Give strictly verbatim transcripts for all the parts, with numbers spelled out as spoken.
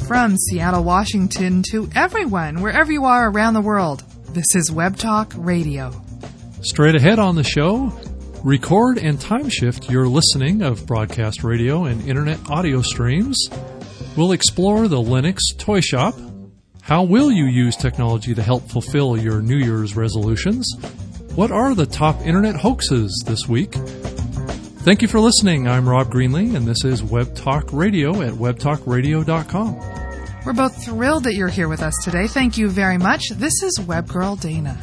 From Seattle, Washington to everyone, wherever you are around the world, this is Web Talk Radio. Straight ahead on the show, record and time shift your listening of broadcast radio and internet audio streams. We'll explore the Linux Toy Shop. How will you use technology to help fulfill your New Year's resolutions? What are the top internet hoaxes this week? Thank you for listening. I'm Rob Greenlee, and this is Web Talk Radio at web talk radio dot com. We're both thrilled that you're here with us today. Thank you very much. This is Web Girl Dana.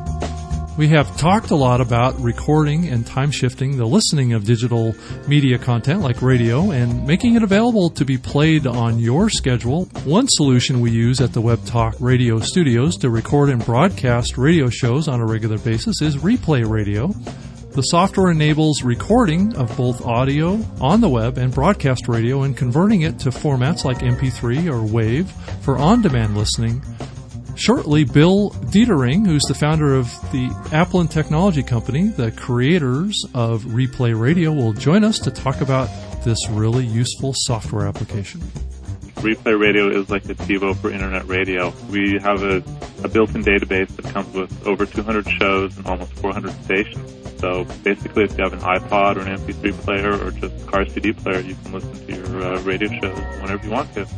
We have talked a lot about recording and time shifting the listening of digital media content like radio and making it available to be played on your schedule. One solution we use at the Web Talk Radio studios to record and broadcast radio shows on a regular basis is Replay Radio. The software enables recording of both audio on the web and broadcast radio and converting it to formats like M P three or WAV for on-demand listening. Shortly, Bill Dietering, who's the founder of the Applin Technology Company, the creators of Replay Radio, will join us to talk about this really useful software application. Replay Radio is like the TiVo for internet radio. We have a, a built-in database that comes with over two hundred shows and almost four hundred stations. So basically, if you have an iPod or an M P three player or just a car C D player, you can listen to your uh, radio shows whenever you want to.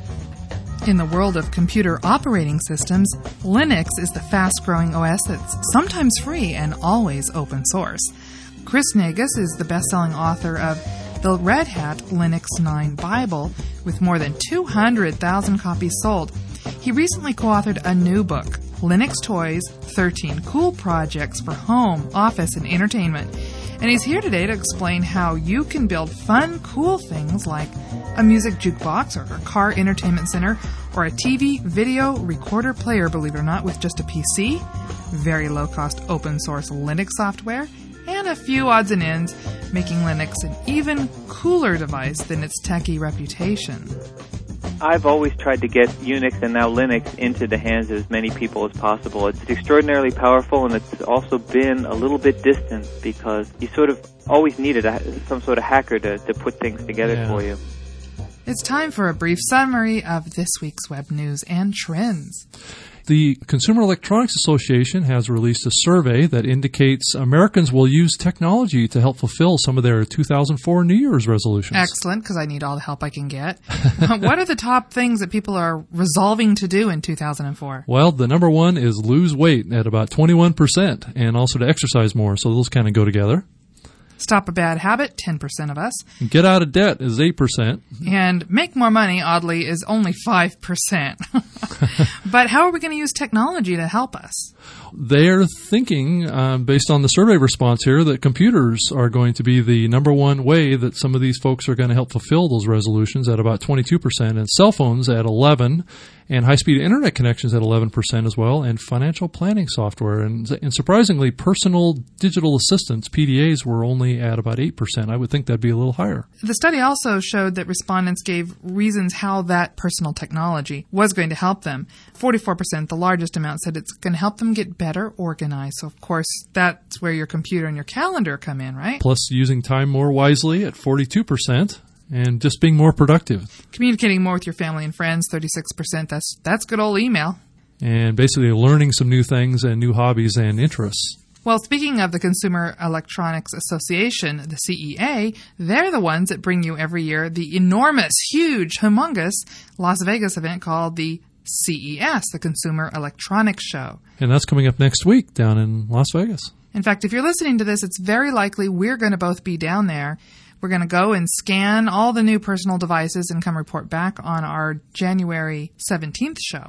In the world of computer operating systems, Linux is the fast-growing O S that's sometimes free and always open source. Chris Nagus is the best-selling author of the Red Hat Linux nine Bible, with more than two hundred thousand copies sold. He recently co-authored a new book, Linux Toys, thirteen Cool Projects for Home, Office, and Entertainment. And he's here today to explain how you can build fun, cool things like a music jukebox or a car entertainment center or a T V video recorder player, believe it or not, with just a P C, very low-cost open-source Linux software, and a few odds and ends, making Linux an even cooler device than its techie reputation. I've always tried to get Unix and now Linux into the hands of as many people as possible. It's extraordinarily powerful, and it's also been a little bit distant because you sort of always needed a, some sort of hacker to, to put things together yeah. for you. It's time for a brief summary of this week's web news and trends. The Consumer Electronics Association has released a survey that indicates Americans will use technology to help fulfill some of their two thousand four New Year's resolutions. Excellent, because I need all the help I can get. What are the top things that people are resolving to do in two thousand four? Well, the number one is lose weight at about twenty-one percent, and also to exercise more, so those kind of go together. Stop a bad habit, ten percent of us. Get out of debt is eight percent. And make more money, oddly, is only five percent. But how are we going to use technology to help us? They're thinking, um, based on the survey response here, that computers are going to be the number one way that some of these folks are going to help fulfill those resolutions at about twenty-two percent, and cell phones at eleven percent, and high-speed internet connections at eleven percent as well, and financial planning software. And, and surprisingly, personal digital assistants, P D As, were only at about eight percent. I would think that'd be a little higher. The study also showed that respondents gave reasons how that personal technology was going to help them. forty-four percent, the largest amount, said it's going to help them get better organized. So, of course, that's where your computer and your calendar come in, right? Plus, using time more wisely at forty-two percent. And just being more productive. Communicating more with your family and friends, thirty-six percent. That's that's good old email. And basically learning some new things and new hobbies and interests. Well, speaking of the Consumer Electronics Association, the C E A, they're the ones that bring you every year the enormous, huge, humongous Las Vegas event called the C E S, the Consumer Electronics Show. And that's coming up next week down in Las Vegas. In fact, if you're listening to this, it's very likely we're going to both be down there. We're going to go and scan all the new personal devices and come report back on our January seventeenth show.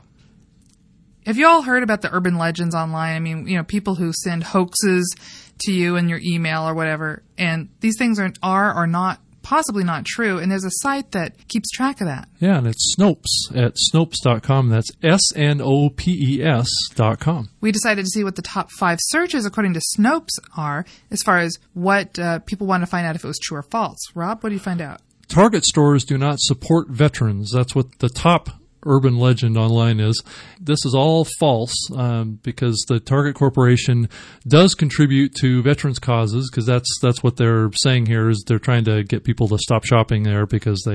Have you all heard about the urban legends online? I mean, you know, people who send hoaxes to you in your email or whatever, and these things are are or not, possibly not true, and there's a site that keeps track of that. Yeah, and it's Snopes at Snopes dot com. That's S N O P E S dot com. We decided to see what the top five searches, according to Snopes, are as far as what uh, people want to find out if it was true or false. Rob, what do you find out? Target stores do not support veterans. That's what the top urban legend online is. This is all false um, because the Target Corporation does contribute to veterans causes, because that's that's what they're saying here is they're trying to get people to stop shopping there because they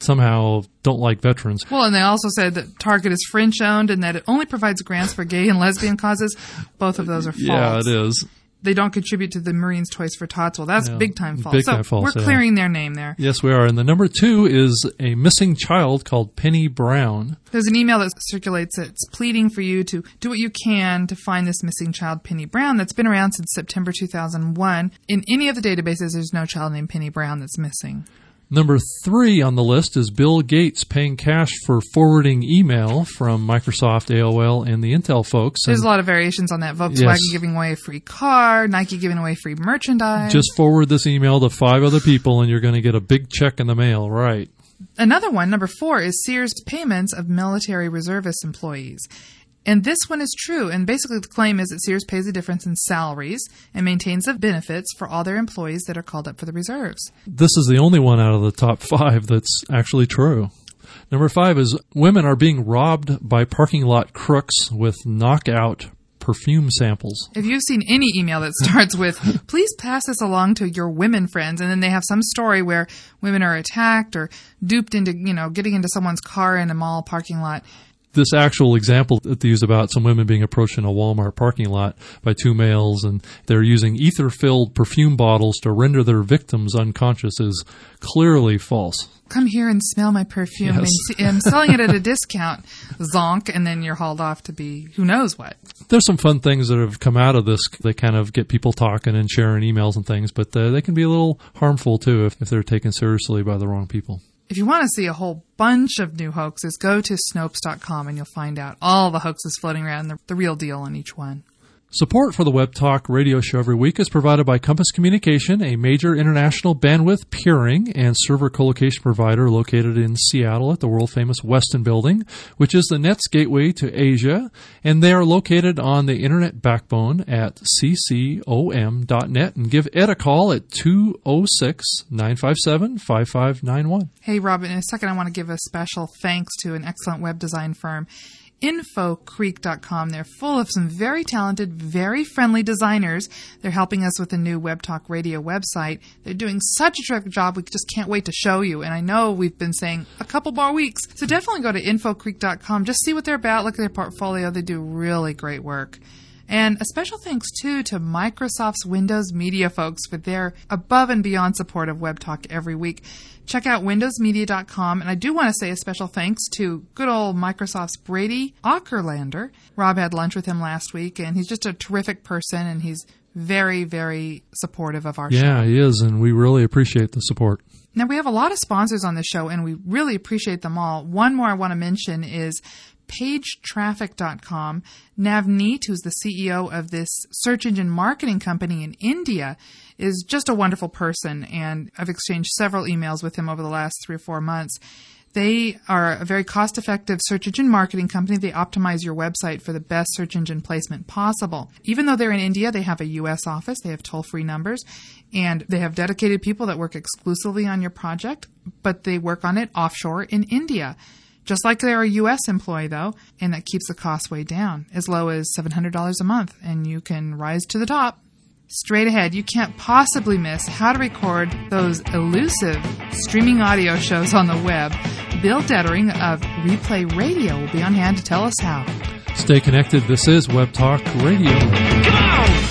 somehow don't like veterans. Well, and they also said that Target is French-owned and that it only provides grants for gay and lesbian causes. Both of those are false. Yeah, it is. They don't contribute to the Marines' Toys for Tots. Well, that's Yeah, big-time false. big so time false, we're yeah. clearing their name there. Yes, we are. And the number two is a missing child called Penny Brown. There's an email that circulates that's pleading for you to do what you can to find this missing child, Penny Brown, that's been around since September two thousand one. In any of the databases, there's no child named Penny Brown that's missing. Number three on the list is Bill Gates paying cash for forwarding email from Microsoft, A O L, and the Intel folks. There's And a lot of variations on that. Volkswagen Yes. giving away a free car, Nike giving away free merchandise. just forward this email to five other people and you're going to get a big check in the mail, right? Another one, number four, is Sears payments of military reservist employees. And this one is true. And basically the claim is that Sears pays the difference in salaries and maintains the benefits for all their employees that are called up for the reserves. This is the only one out of the top five that's actually true. Number five is women are being robbed by parking lot crooks with knockout perfume samples. If you've seen any email that starts with, please pass this along to your women friends, and then they have some story where women are attacked or duped into, you know, getting into someone's car in a mall parking lot. This actual example that they use about some women being approached in a Walmart parking lot by two males and they're using ether-filled perfume bottles to render their victims unconscious is clearly false. Come here and smell my perfume. Yes. And I'm selling it at a discount. Zonk, and then you're hauled off to be who knows what. There's some fun things that have come out of this. They kind of get people talking and sharing emails and things, but uh, they can be a little harmful too if, if they're taken seriously by the wrong people. If you want to see a whole bunch of new hoaxes, go to Snopes dot com and you'll find out all the hoaxes floating around, the, the real deal on each one. Support for the Web Talk radio show every week is provided by Compass Communication, a major international bandwidth peering and server colocation provider located in Seattle at the world-famous Westin Building, which is the net's gateway to Asia, and they are located on the internet backbone at c c o m dot net. And give Ed a call at two oh six, nine five seven, five five nine one. Hey, Robin, in a second I want to give a special thanks to an excellent web design firm, info creek dot com. They're full of some very talented, very friendly designers. They're helping us with a new Web Talk Radio website. They're doing such a terrific job. We just can't wait to show you. And I know we've been saying a couple more weeks. So definitely go to info creek dot com. Just see what they're about. Look at their portfolio. They do really great work. And a special thanks, too, to Microsoft's Windows Media folks for their above and beyond support of Web Talk every week. Check out windows media dot com. And I do want to say a special thanks to good old Microsoft's Brady Ackerlander. Rob had lunch with him last week, and he's just a terrific person, and he's very, very supportive of our show. Yeah, he is, and we really appreciate the support. Now, we have a lot of sponsors on the show, and we really appreciate them all. One more I want to mention is page traffic dot com. Navneet, who's the C E O of this search engine marketing company in India, is just a wonderful person, and I've exchanged several emails with him over the last three or four months. They are a very cost-effective search engine marketing company. They optimize your website for the best search engine placement possible. Even though they're in India, they have a U S office, they have toll-free numbers, and they have dedicated people that work exclusively on your project, but they work on it offshore in India. Just like they're a U S employee, though, and that keeps the cost way down, as low as seven hundred dollars a month, and you can rise to the top. Straight ahead, you can't possibly miss how to record those elusive streaming audio shows on the web. Bill Dettering of Replay Radio will be on hand to tell us how. Stay connected. This is Web Talk Radio. Come on!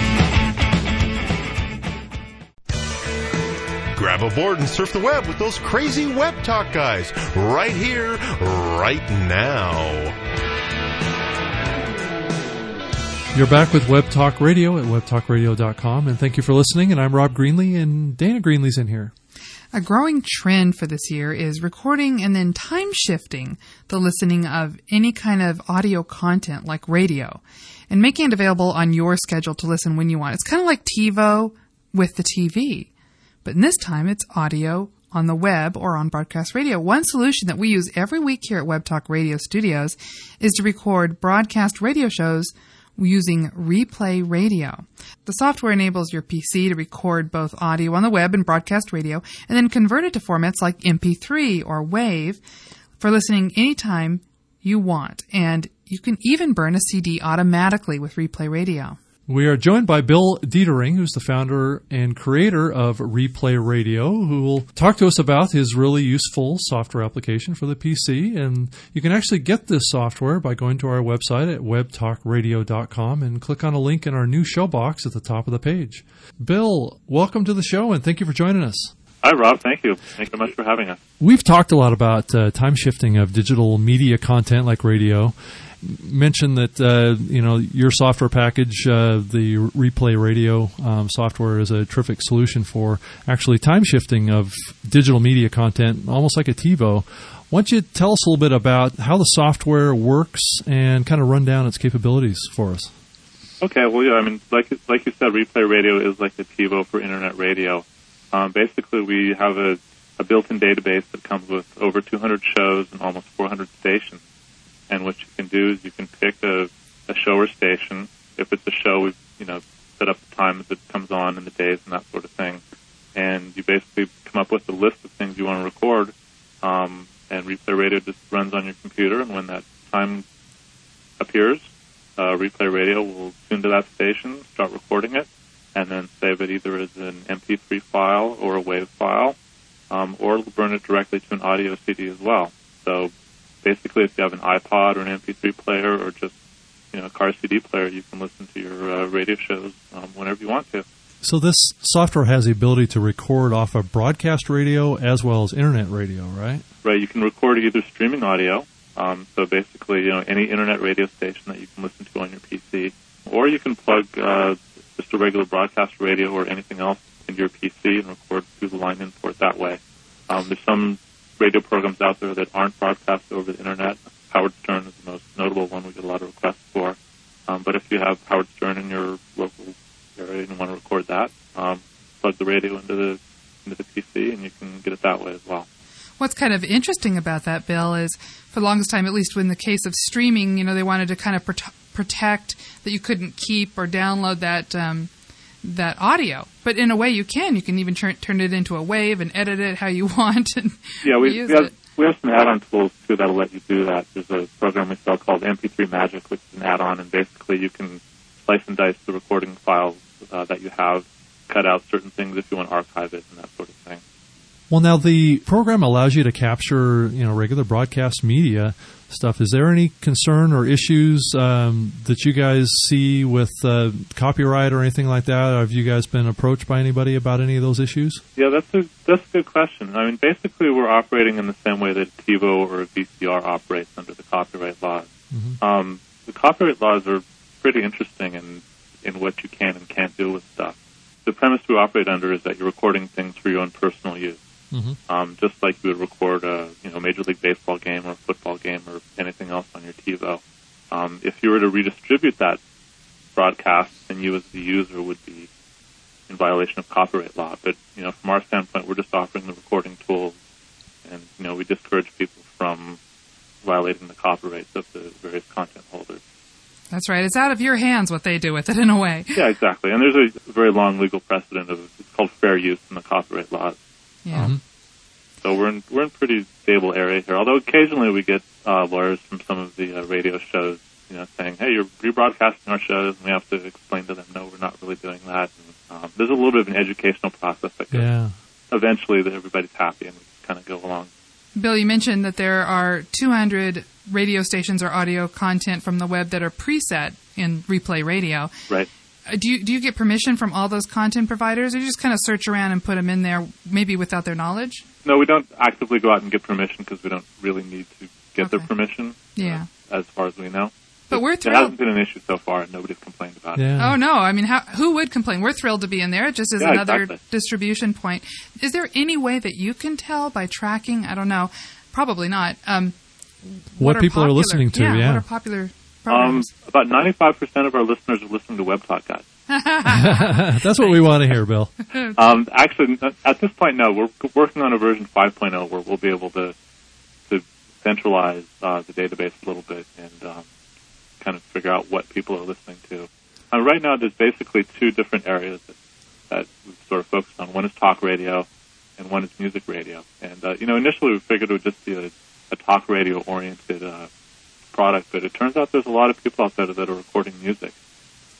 Grab a board and surf the web with those crazy Web Talk guys right here, right now. You're back with Web Talk Radio at web talk radio dot com, and thank you for listening. And I'm Rob Greenlee, and Dana Greenlee's in here. A growing trend for this year is recording and then time shifting the listening of any kind of audio content like radio and making it available on your schedule to listen when you want. It's kind of like TiVo with the T V, but in this time it's audio on the web or on broadcast radio. One solution that we use every week here at Web Talk Radio Studios is to record broadcast radio shows using Replay Radio. The software enables your P C to record both audio on the web and broadcast radio, and then convert it to formats like M P three or WAV for listening anytime you want. And you can even burn a C D automatically with Replay Radio. We are joined by Bill Detering, who's the founder and creator of Replay Radio, who will talk to us about his really useful software application for the P C. And you can actually get this software by going to our website at web talk radio dot com and click on a link in our new show box at the top of the page. Bill, welcome to the show, and thank you for joining us. Hi, Rob. Thank you. Thank you so much for having us. We've talked a lot about uh, time shifting of digital media content like radio. Mentioned that uh, you know your software package, uh, the Replay Radio um, software, is a terrific solution for actually time shifting of digital media content, almost like a TiVo. Why don't you tell us a little bit about how the software works and kind of run down its capabilities for us? Okay. Well, yeah. I mean, like like you said, Replay Radio is like the TiVo for internet radio. Um, basically, we have a, a built-in database that comes with over two hundred shows and almost four hundred stations. And what you can do is you can pick a, a show or station. If it's a show, we've you know set up the times it comes on and the days and that sort of thing. And you basically come up with a list of things you want to record. Um, and Replay Radio just runs on your computer. And when that time appears, uh, Replay Radio will tune to that station, start recording it, and then save it either as an M P three file or a WAV file, um, or burn it directly to an audio C D as well. So basically, if you have an iPod or an M P three player or just you know a car C D player, you can listen to your uh, radio shows um, whenever you want to. So this software has the ability to record off of broadcast radio as well as internet radio, right? Right. You can record either streaming audio, um, so basically you know any internet radio station that you can listen to on your P C, or you can plug uh, just a regular broadcast radio or anything else into your P C and record through the line in port that way. Um, there's some radio programs out there that aren't broadcast over the internet. Howard Stern is the most notable one we get a lot of requests for. Um, but if you have Howard Stern in your local area and you want to record that, um, plug the radio into the into the P C and you can get it that way as well. What's kind of interesting about that, Bill, is for the longest time, at least in the case of streaming, you know, they wanted to kind of prote- protect that you couldn't keep or download that um, that audio. But in a way you can. You can even turn, turn it into a wave and edit it how you want. And yeah, we, use we, have, it. we have some add-on tools, too, that'll let you do that. There's a program we sell called M P three Magic, which is an add-on, and basically you can slice and dice the recording files uh, that you have, cut out certain things if you want to archive it and that sort of thing. Well, now the program allows you to capture, you know, regular broadcast media stuff. Is there any concern or issues um, that you guys see with uh, copyright or anything like that? Have you guys been approached by anybody about any of those issues? Yeah, that's a that's a good question. I mean, basically, we're operating in the same way that a TiVo or a V C R operates under the copyright laws. Mm-hmm. Um, the copyright laws are pretty interesting in in what you can and can't do with stuff. The premise we operate under is that you're recording things for your own personal use. Mm-hmm. Um, just like you would record a you know Major League Baseball game or a football game or anything else on your TiVo. Um, if you were to redistribute that broadcast, then you as the user would be in violation of copyright law. But you know, from our standpoint, we're just offering the recording tools, and you know, we discourage people from violating the copyrights of the various content holders. That's right. It's out of your hands what they do with it in a way. Yeah, exactly. And there's a very long legal precedent of it's called fair use in the copyright laws. Yeah. Um, so we're in we're in pretty stable area here. Although occasionally we get uh, lawyers from some of the uh, radio shows, you know, saying, "Hey, you're rebroadcasting our shows," and we have to explain to them, "No, we're not really doing that." And, um, there's a little bit of an educational process that goes. Yeah. Eventually, that everybody's happy and we kind of go along. Bill, you mentioned that there are two hundred radio stations or audio content from the web that are preset in Replay Radio. Right. Do you do you get permission from all those content providers, or do you just kind of search around and put them in there, maybe without their knowledge? No, we don't actively go out and get permission because we don't really need to get Okay. their permission. Yeah. Uh, as far as we know. But it, we're It thrilled. hasn't been an issue so far, and nobody's complained about it. Yeah. Oh, no. I mean, how, who would complain? We're thrilled to be in there. It just is Yeah, another exactly. distribution point. Is there any way that you can tell by tracking? I don't know. Probably not. Um, What are people are popular- listening to, yeah. What are popular Um, programs? about ninety-five percent of our listeners are listening to Web Talk Guys. That's what we want to hear, Bill. Um, actually, at this point, no. We're working on a version five point oh where we'll be able to to centralize uh, the database a little bit and um, kind of figure out what people are listening to. Uh, right now, there's basically two different areas that, that we've sort of focused on. One is talk radio, and one is music radio. And uh, you know, initially we figured it would just be a, a talk radio-oriented uh, product, but it turns out there's a lot of people out there that are recording music.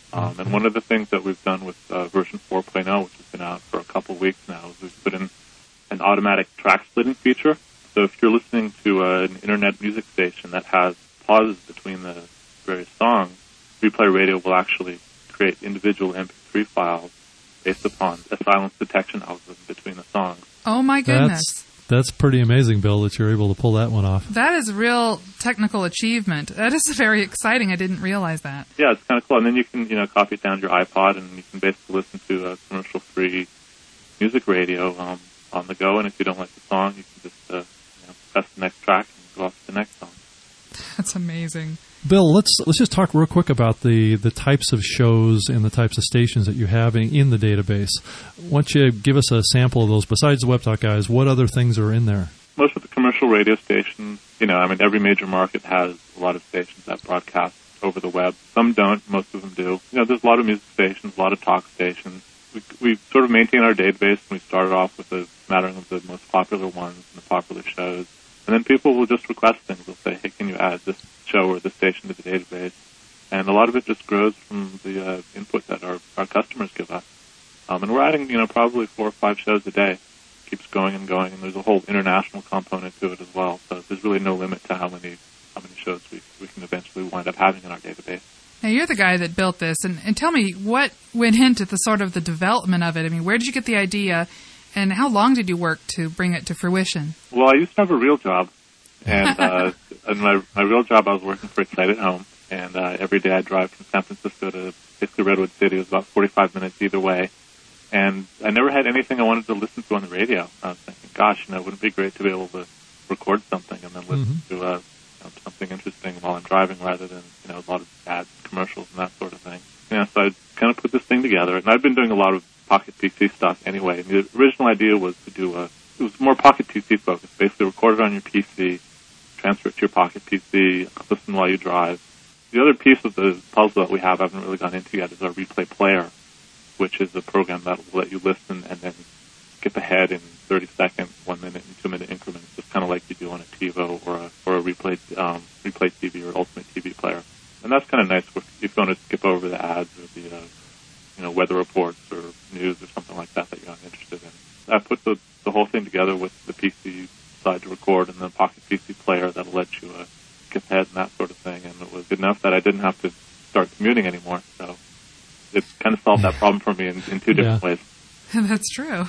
Um, and one of the things that we've done with uh, version four point oh, which has been out for a couple of weeks now, is we've put in an automatic track splitting feature. So if you're listening to uh, an internet music station that has pauses between the various songs, Replay Radio will actually create individual M P three files based upon a silence detection algorithm between the songs. Oh, my goodness. That's, that's pretty amazing, Bill, that you're able to pull that one off. That is a real technical achievement. That is very exciting. I didn't realize that. Yeah, it's kind of cool. And then you can, you know, copy it down to your iPod, and you can basically listen to a commercial-free music radio um, on the go. And if you don't like the song, you can just uh, you know, press the next track and go off to the next song. That's amazing. Bill, let's let's just talk real quick about the, the types of shows and the types of stations that you have in, in the database. Why don't you give us a sample of those? Besides the WebTalk guys, what other things are in there? Most of the commercial radio stations, you know, I mean, every major market has a lot of stations that broadcast over the web. Some don't, most of them do. You know, there's a lot of music stations, a lot of talk stations. We, we sort of maintain our database, and we started off with a smattering of the most popular ones and the popular shows. And then people will just request things. They'll say, hey, can you add this show or this station to the database? And a lot of it just grows from the uh, input that our, our customers give us. Um, and we're adding, you know, probably four or five shows a day. Keeps going and going, and there's a whole international component to it as well. So there's really no limit to how many how many shows we, we can eventually wind up having in our database. Now, you're the guy that built this, and, and tell me what went into the sort of the development of it. I mean, where did you get the idea, and how long did you work to bring it to fruition? Well, I used to have a real job, and uh, in my my real job, I was working for Excite at Home, and uh, every day I drive from San Francisco to basically Redwood City. It was about forty-five minutes either way, and I never had anything I wanted to listen to on the radio. I was thinking, gosh, you know, wouldn't it be great to be able to record something and then listen mm-hmm. to uh, you know, something interesting while I'm driving, rather than, you know, a lot of ads, commercials, and that sort of thing. Yeah, so I kind of put this thing together, and I've been doing a lot of Pocket P C stuff anyway. And the original idea was to do a, it was more Pocket P C focused. Basically, record it on your P C, transfer it to your Pocket P C, listen while you drive. The other piece of the puzzle that we have, I haven't really gone into yet, is our Replay Player, which is a program that will let you listen and then skip ahead in thirty second, one minute, and two minute increments, just kind of like you do on a TiVo or a or a Replay um, Replay T V or Ultimate T V player. And that's kind of nice if you want to skip over the ads or the uh, you know, weather reports or news or something like that that you're not interested in. I put the, the whole thing together with the P C side to record and the Pocket P C player that'll let you uh, skip ahead and that sort of thing. And it was good enough that I didn't have to start commuting anymore. So it kind of solved that problem for me in, in two different yeah. ways. That's true.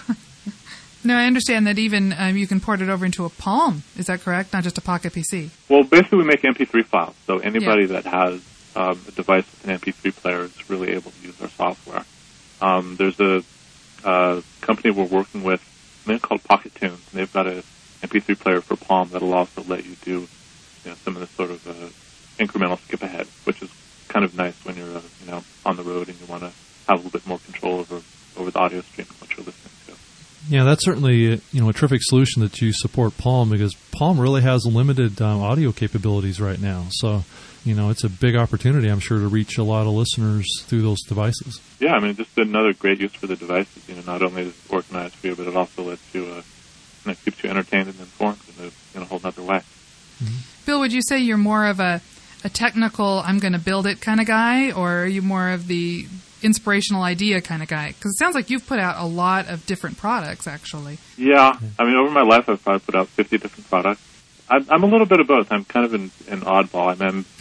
No, I understand that even um, you can port it over into a Palm. Is that correct? Not just a Pocket P C. Well, basically we make M P three files. So anybody yeah. that has um, a device with an M P three player is really able to use our software. Um, there's a uh, company we're working with, they're called Pocket Tunes, and they've got a M P three player for Palm that'll also let you do, you know, some of this sort of uh, incremental skip ahead, which is kind of nice when you're, uh, you know, on the road and you want to have a little bit more control over over the audio stream and what you're listening to. Yeah, that's certainly, you know, a terrific solution that you support Palm, because Palm really has limited um, audio capabilities right now. So, you know, it's a big opportunity, I'm sure, to reach a lot of listeners through those devices. Yeah, I mean, just another great use for the devices. You know, not only is it organized for you, but it also lets you, uh, you know, keeps you entertained and informed in a, in a whole other way. Mm-hmm. Bill, would you say you're more of a, a technical, I'm going to build it kind of guy, or are you more of the inspirational idea kind of guy? Because it sounds like you've put out a lot of different products, actually. Yeah, I mean, over my life, I've probably put out fifty different products. I'm, I'm a little bit of both. I'm kind of an, an oddball. I mean,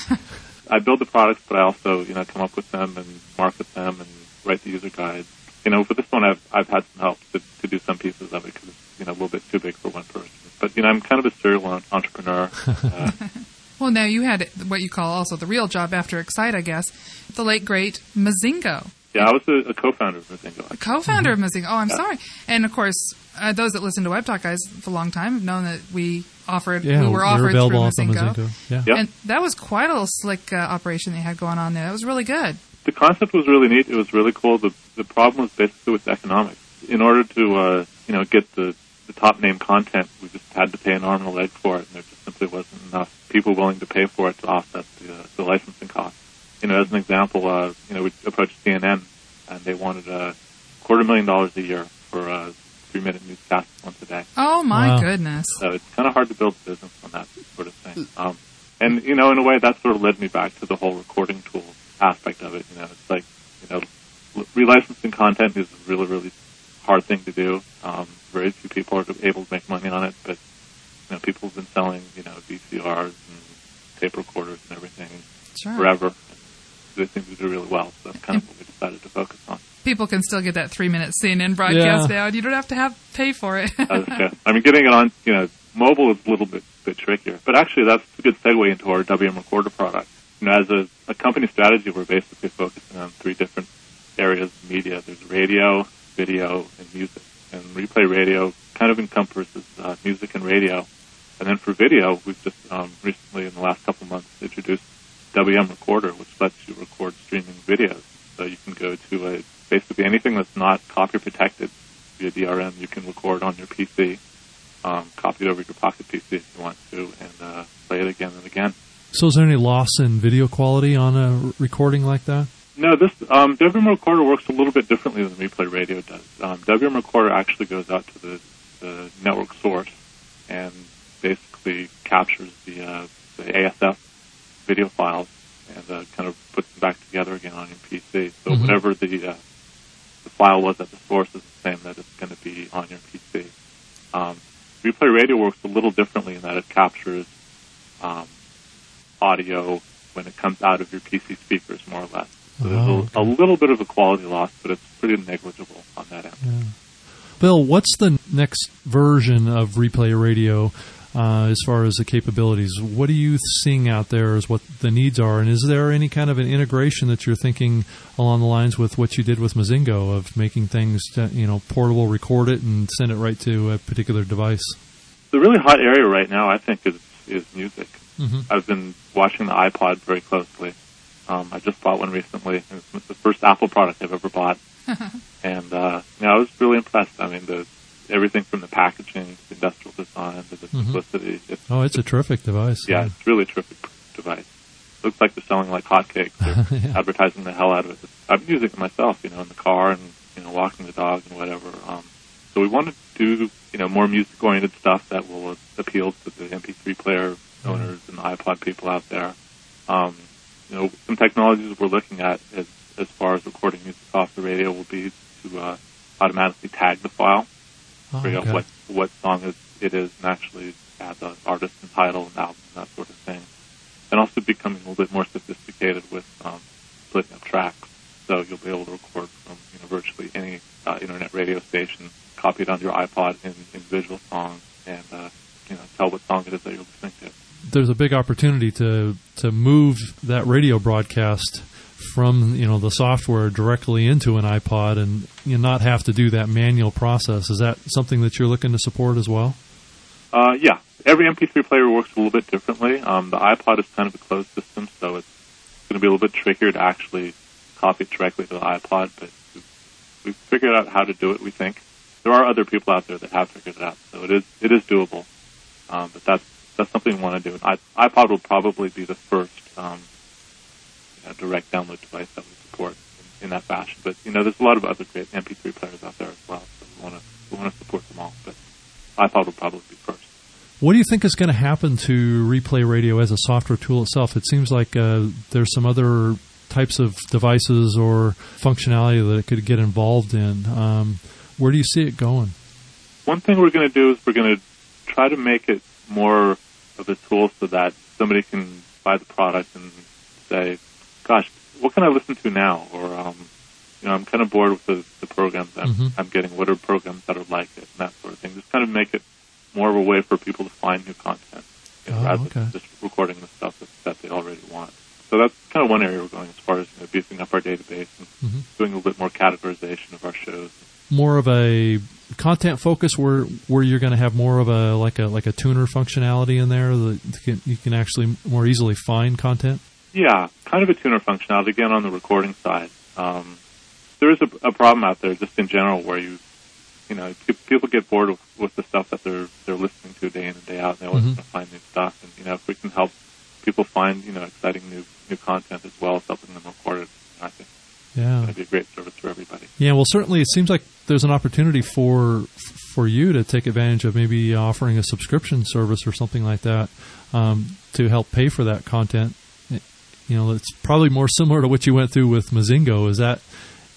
I build the products, but I also, you know, come up with them and market them and write the user guides. You know, for this one, I've I've had some help to, to do some pieces of it because it's, you know, a little bit too big for one person. But, you know, I'm kind of a serial entrepreneur. Uh, well, now you had what you call also the real job after Excite, I guess, the late, great Mozingo. Yeah, I was a, a co-founder of Mozingo. A co-founder mm-hmm. of Mozingo. Oh, I'm yeah. sorry. And, of course, uh, those that listen to WebTalk Guys for a long time have known that we offered, yeah, we were offered through Mozingo. Mozingo. Yeah. yeah. And that was quite a little slick uh, operation they had going on there. That was really good. The concept was really neat. It was really cool. The the problem was basically with economics. In order to, uh, you know, get the, the top name content, we just had to pay an arm and a leg for it, and there just simply wasn't enough people willing to pay for it to offset the, uh, the licensing costs. You know, as an example, uh, you know, we approached C N N, and they wanted a quarter million dollars a year for a three-minute newscast once a day. Oh, my wow. goodness. So it's kind of hard to build a business on that sort of thing. Um, and, you know, in a way, that sort of led me back to the whole recording tool aspect of it. You know, it's like relicensing content is a really, really hard thing to do. Um, very few people are able to make money on it, but you know, people have been selling, you know, V C Rs and tape recorders and everything sure. forever. And they seem to do really well, so that's kind of what we decided to focus on. People can still get that three-minute C N N broadcast Yeah. now, and you don't have to have pay for it. uh, yeah. I mean, getting it on, you know, mobile is a little bit, bit trickier. But actually, that's a good segue into our W M Recorder product. You know, as a, a company strategy, we're basically focusing on three different areas of media. There's radio, video, and music. And Replay Radio kind of encompasses uh, music and radio. And then for video, we've just um, recently, in the last couple months, introduced W M Recorder, which lets you record streaming videos. So you can go to a, basically anything that's not copy protected via D R M, you can record on your P C, um, copy it over your Pocket P C if you want to, and uh, play it again and again. So is there any loss in video quality on a recording like that? No, this um, W M Recorder works a little bit differently than Replay Radio does. Um, W M Recorder actually goes out to the, the network source and basically captures the, uh, the A S F video files and uh, kind of puts them back together again on your P C. So Mm-hmm. whatever the uh, the file was at the source is the same that it's going to be on your P C. Um, Replay Radio works a little differently in that it captures um, audio when it comes out of your P C speakers, more or less. So there's Oh, a, a little bit of a quality loss, but it's pretty negligible on that end. Yeah. Bill, what's the next version of Replay Radio uh, as far as the capabilities? What are you seeing out there as what the needs are? And is there any kind of an integration that you're thinking along the lines with what you did with Mozingo of making things, you know, portable, record it, and send it right to a particular device? The really hot area right now, I think, is, is music. Mm-hmm. I've been watching the iPod very closely. Um, I just bought one recently. It's the first Apple product I've ever bought. And, uh, you know, I was really impressed. I mean, the everything from the packaging, the industrial design, to the Mm-hmm. simplicity. It's, Oh, it's a terrific device. yeah, it's really a terrific device. Looks like they're selling like hotcakes. They're Yeah. advertising the hell out of it. I've been using it myself, you know, in the car and, you know, walking the dog and whatever. Um, so we want to do, you know, more music-oriented stuff that will appeal to the M P three player owners and the iPod people out there. Um, you know, some technologies we're looking at as, as far as recording music off the radio will be to uh, automatically tag the file, Oh, figure okay. out what, what song is, it is, and actually add the artist and title and album and that sort of thing. And also becoming a little bit more sophisticated with um, splitting up tracks. So you'll be able to record from, you know, virtually any uh, internet radio station, copy it onto your iPod in, in visual songs, and uh, you know, tell what song it is that you're listening to. There's a big opportunity to to move that radio broadcast from, you know, the software directly into an iPod and you know, not have to do that manual process. Is that something that you're looking to support as well? Uh, yeah, every M P three player works a little bit differently. Um, the iPod is kind of a closed system, so it's going to be a little bit trickier to actually copy it directly to the iPod, but we've, we've figured out how to do it, we think. There are other people out there that have figured it out, so it is it is doable. Um, but that's that's something we want to do. And I, iPod will probably be the first um, you know, direct download device that we support in, in that fashion. But you know, there's a lot of other great M P three players out there as well, so we want to we want to support them all. But iPod will probably be first. What do you think is going to happen to Replay Radio as a software tool itself? It seems like uh, there's some other types of devices or functionality that it could get involved in. Um, where do you see it going? One thing we're going to do is we're going to try to make it more of a tool so that somebody can buy the product and say, gosh, what can I listen to now? Or, um, you know, I'm kind of bored with the, the programs I'm, Mm-hmm. I'm getting. What are programs that are like it? And that sort of thing. Just kind of make it more of a way for people to find new content, you know, Oh, rather okay. than just recording the stuff that, that they already want. So that's kind of one area we're going as far as, you know, beefing up our database and Mm-hmm. doing a little bit more categorization of our shows. More of a content focus where where you're going to have more of a like a like a tuner functionality in there that you can, you can actually more easily find content? Yeah, kind of a tuner functionality, again, on the recording side. Um, there is a, a problem out there just in general where you, you know, pe- people get bored with, with the stuff that they're they're listening to day in and day out, and they always Mhm. want to find new stuff. And, you know, if we can help people find, you know, exciting new new content as well as helping them record it, I think Yeah. it's going to be a great service for everybody. Yeah, well, certainly it seems like there's an opportunity for for you to take advantage of maybe offering a subscription service or something like that um, to help pay for that content. You know, it's probably more similar to what you went through with Mozingo. Is that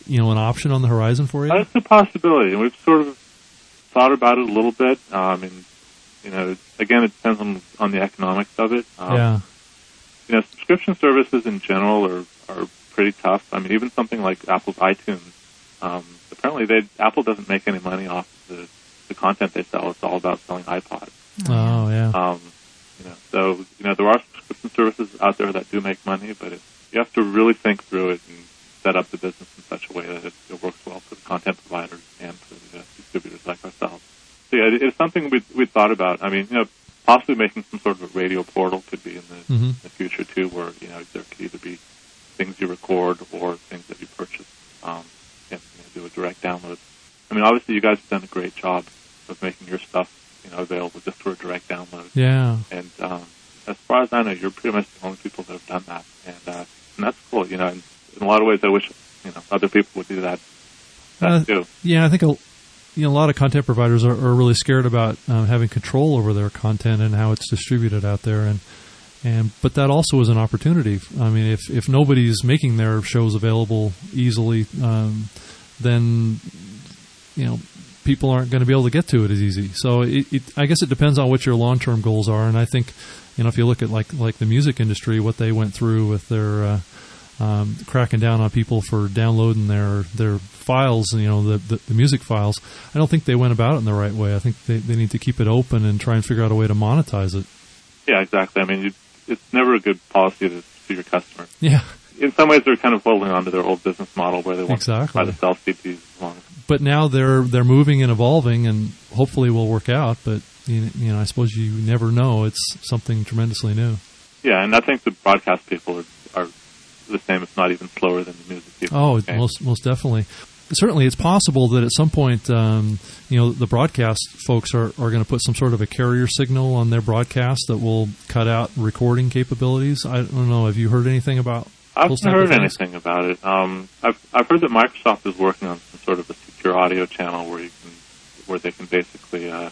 you know, an option on the horizon for you? That's a possibility, and we've sort of thought about it a little bit. Um, and you know, again, it depends on on the economics of it. Um, yeah. You know, subscription services in general are are pretty tough. I mean, even something like Apple's iTunes. Um, apparently, they Apple doesn't make any money off the the content they sell. It's all about selling iPods. Oh yeah. Um, you know, so you know there are subscription services out there that do make money, but it, you have to really think through it and set up the business in such a way that it, it works well for the content providers and for the uh, distributors like ourselves. So yeah, it, it's something we we thought about. I mean, you know, possibly making some sort of a radio portal could be in the, mm-hmm. in the future too, where you know there could either be things you record or things that you purchase. Um, and you know, do a direct download. I mean, obviously, you guys have done a great job of making your stuff, you know, available just for a direct download. Yeah. And um, as far as I know, you're pretty much the only people that have done that, and uh, and that's cool. You know, and in a lot of ways, I wish you know other people would do that. that uh, too. Yeah, I think a, you know a lot of content providers are, are really scared about um, having control over their content and how it's distributed out there, and and but that also is an opportunity. I mean, if if nobody's making their shows available easily, um, then you know. people aren't going to be able to get to it as easy. So it, it, I guess it depends on what your long-term goals are. And I think, you know, if you look at like like the music industry, what they went through with their uh, um, cracking down on people for downloading their their files, you know, the, the the music files, I don't think they went about it in the right way. I think they, they need to keep it open and try and figure out a way to monetize it. Yeah, exactly. I mean, you, it's never a good policy to, to your customer. Yeah. In some ways, they're kind of holding on to their old business model where they want exactly. to try to sell C Ds as long as. But now they're they're moving and evolving, and hopefully will work out. But you, you know, I suppose you never know. It's something tremendously new. Yeah, and I think the broadcast people are, are the same, if not even slower than the music people. Oh, okay. most most definitely. Certainly, it's possible that at some point, um, you know, the broadcast folks are, are going to put some sort of a carrier signal on their broadcast that will cut out recording capabilities. I don't know. Have you heard anything about? I haven't heard anything about it. Um, I've I've heard that Microsoft is working on some sort of a secure audio channel where you can where they can basically uh,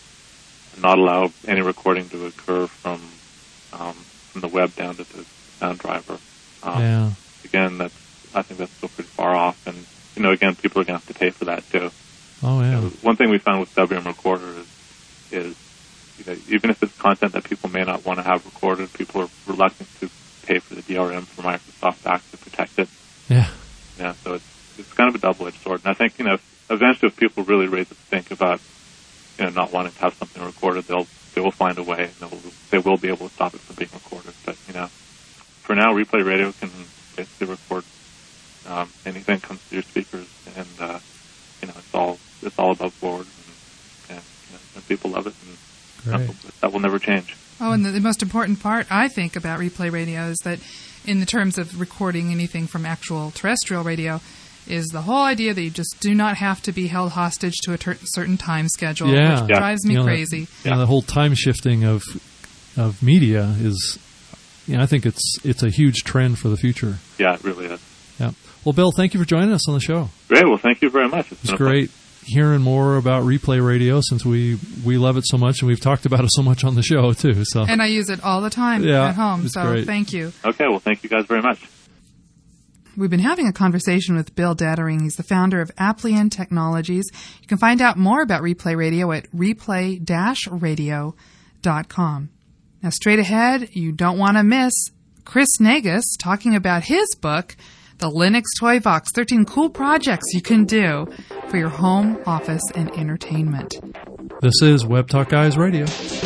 not allow any recording to occur from um, from the web down to the sound driver. Um, yeah. Again, that's I think that's still pretty far off, and you know, again, people are going to have to pay for that too. Oh yeah. You know, one thing we found with W M Recorder is is you know, even if it's content that people may not want to have recorded, people are reluctant to pay for the D R M for Microsoft to actually protect it. Yeah. Yeah, so it's it's kind of a double-edged sword. And I think, you know, eventually if people really raise up to think about, you know, not wanting to have something recorded, they'll they will find a way and they will, they will be able to stop it from being recorded. But, you know, for now, Replay Radio can basically record um, anything that comes through your speakers, and, uh, you know, it's all it's all above board, and, and, you know, and people love it, and that will, that will never change. Oh, and the, the most important part, I think, about Replay Radio is that in the terms of recording anything from actual terrestrial radio is the whole idea that you just do not have to be held hostage to a ter- certain time schedule, yeah. which yeah. drives me you know, crazy. The, yeah. you know, the whole time shifting of of media is, you know, I think it's it's a huge trend for the future. Yeah, it really is. Yeah. Well, Bill, thank you for joining us on the show. Great. Well, thank you very much. It's, it's great hearing more about Replay Radio since we, we love it so much, and we've talked about it so much on the show too. So and I use it all the time yeah, at home. It's so great. Thank you. Okay. Well, thank you guys very much. We've been having a conversation with Bill Dettering. He's the founder of Applian Technologies. You can find out more about Replay Radio at replay dash radio dot com. Now, straight ahead, you don't want to miss Chris Negus talking about his book, The Linux Toy Box, thirteen Cool Projects You Can Do for Your Home, Office, and Entertainment. This is Web Talk Guys Radio.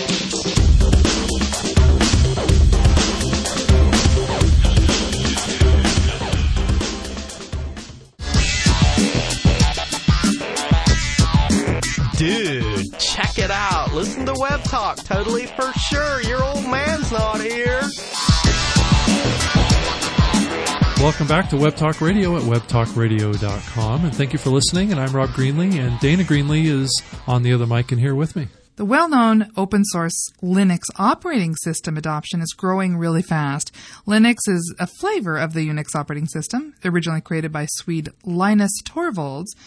Dude, check it out. Listen to Web Talk. Totally for sure. Your old man's not here. Welcome back to Web Talk Radio at web talk radio dot com, and thank you for listening. And I'm Rob Greenlee, and Dana Greenlee is on the other mic and here with me. The well-known open-source Linux operating system adoption is growing really fast. Linux is a flavor of the Unix operating system, originally created by Swede Linus Torvalds.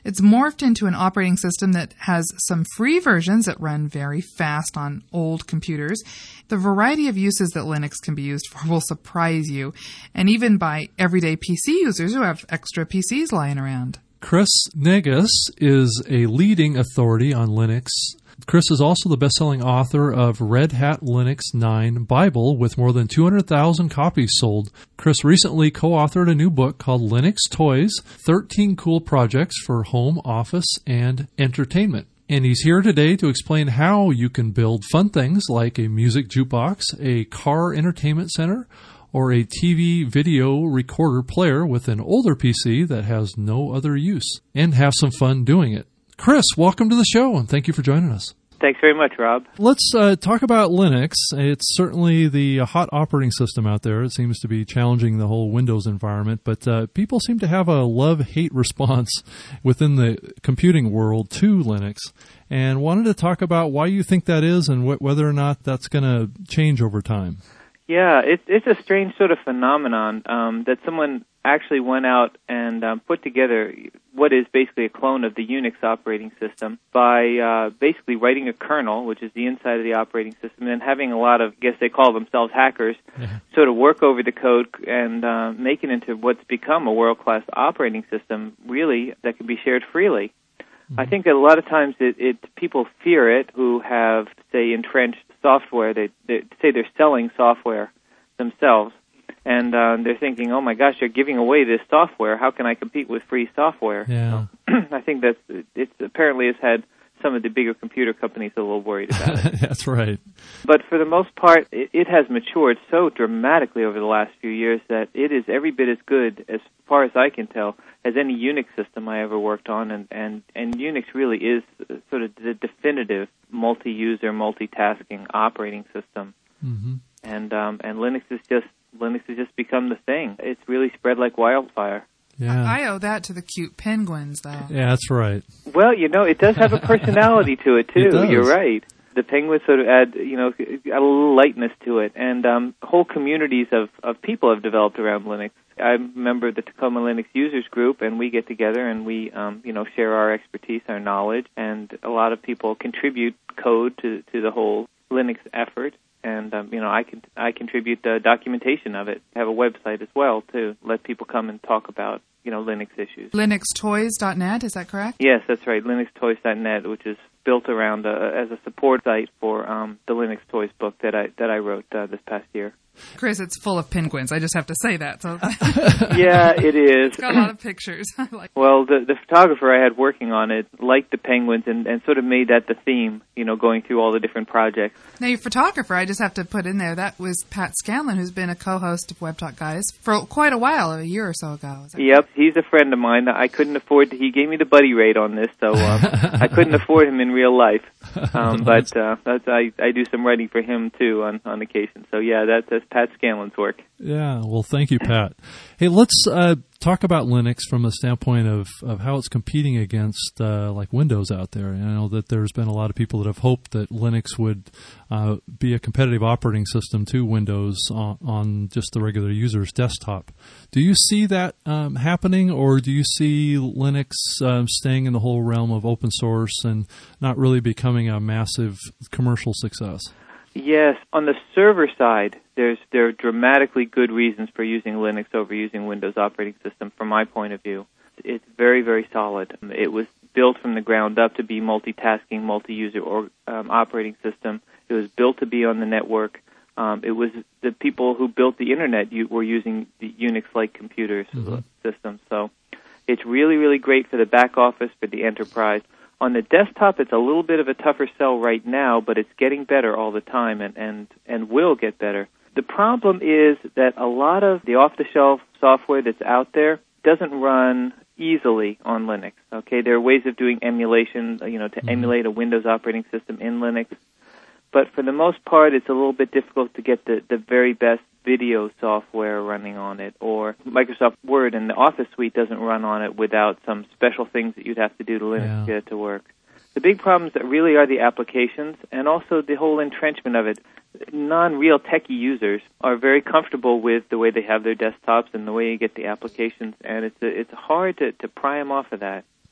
It's morphed into an operating system that has some free versions that run very fast on old computers. The variety of uses that Linux can be used for will surprise you, and even by everyday P C users who have extra P Cs lying around. Chris Negus is a leading authority on Linux. Chris is also the best-selling author of Red Hat Linux nine Bible with more than two hundred thousand copies sold. Chris recently co-authored a new book called Linux Toys, thirteen Cool Projects for Home, Office, and Entertainment. And he's here today to explain how you can build fun things like a music jukebox, a car entertainment center, or a T V video recorder player with an older P C that has no other use, and have some fun doing it. Chris, welcome to the show, and thank you for joining us. Thanks very much, Rob. Let's uh, talk about Linux. It's certainly the hot operating system out there. It seems to be challenging the whole Windows environment, but uh, people seem to have a love-hate response within the computing world to Linux, and wanted to talk about why you think that is and wh- whether or not that's going to change over time. Yeah, it's it's a strange sort of phenomenon um, that someone actually went out and um, put together what is basically a clone of the Unix operating system by uh, basically writing a kernel, which is the inside of the operating system, and then having a lot of, I guess they call themselves hackers, yeah. sort of work over the code and uh, make it into what's become a world-class operating system, really, that can be shared freely. Mm-hmm. I think that a lot of times it, it people fear it who have, say, entrenched software. They, they say they're selling software themselves, and uh, they're thinking, "Oh my gosh, they're giving away this software. How can I compete with free software?" Yeah, I think that's it's apparently has had some of the bigger computer companies a little worried about it. That's right. But for the most part, it, it has matured so dramatically over the last few years that it is every bit as good, as far as I can tell, as any Unix system I ever worked on, and, and, and Unix really is sort of the definitive multi-user, multitasking operating system. Mm-hmm. And um, and Linux is just Linux has just become the thing. It's really spread like wildfire. Yeah. I owe that to the cute penguins, though. Yeah, that's right. Well, you know, it does have a personality to it, too. It You're right. The penguins sort of add, you know, a little lightness to it. And um, whole communities of, of people have developed around Linux. I remember the Tacoma Linux Users Group, and we get together and we, um, you know, share our expertise, our knowledge, and a lot of people contribute code to, to the whole Linux effort. And, um, you know, I can I contribute the documentation of it. I have a website as well, to let people come and talk about, you know, Linux issues. Linux Toys dot net, is that correct? Yes, that's right, Linux Toys dot net, which is built around uh, as a support site for um, the Linux Toys book that I that I wrote uh, this past year. Chris, it's full of penguins. I just have to say that. So yeah, it is. It's got a lot of pictures. I like well, the the photographer I had working on it liked the penguins and, and sort of made that the theme, you know, going through all the different projects. Now, your photographer, I just have to put in there, that was Pat Scanlon, who's been a co-host of Web Talk Guys for quite a while, a year or so ago. Yep, he's a friend of mine. I couldn't afford to, he gave me the buddy rate on this, so um, I couldn't afford him in real life. Um, but uh, that's, I, I do some writing for him, too, on, on occasion. So, yeah, that's, that's Pat Scanlon's work. Yeah, well, thank you, Pat. Hey, let's uh, talk about Linux from the standpoint of, of how it's competing against, uh, like, Windows out there. And I know that there's been a lot of people that have hoped that Linux would uh, be a competitive operating system to Windows on, on just the regular user's desktop. Do you see that um, happening, or do you see Linux um, staying in the whole realm of open source and not really becoming a massive commercial success? Yes, on the server side, there's there are dramatically good reasons for using Linux over using Windows operating system from my point of view. It's very, very solid. It was built from the ground up to be multitasking, multi-user or, um, operating system. It was built to be on the network. Um, it was the people who built the Internet you, were using the Unix-like computers mm-hmm. systems. So it's really, really great for the back office, for the enterprise. On the desktop, it's a little bit of a tougher sell right now, but it's getting better all the time and, and, and will get better. The problem is that a lot of the off-the-shelf software that's out there doesn't run easily on Linux. Okay, there are ways of doing emulation, you know, to mm-hmm. emulate a Windows operating system in Linux. But for the most part, it's a little bit difficult to get the, the very best video software running on it, or Microsoft Word and the Office suite doesn't run on it without some special things that you'd have to do to Linux yeah. to get it to work. The big problems that really are the applications and also the whole entrenchment of it. Non-real techie users are very comfortable with the way they have their desktops and the way you get the applications, and it's a, it's hard to, to pry them off of that.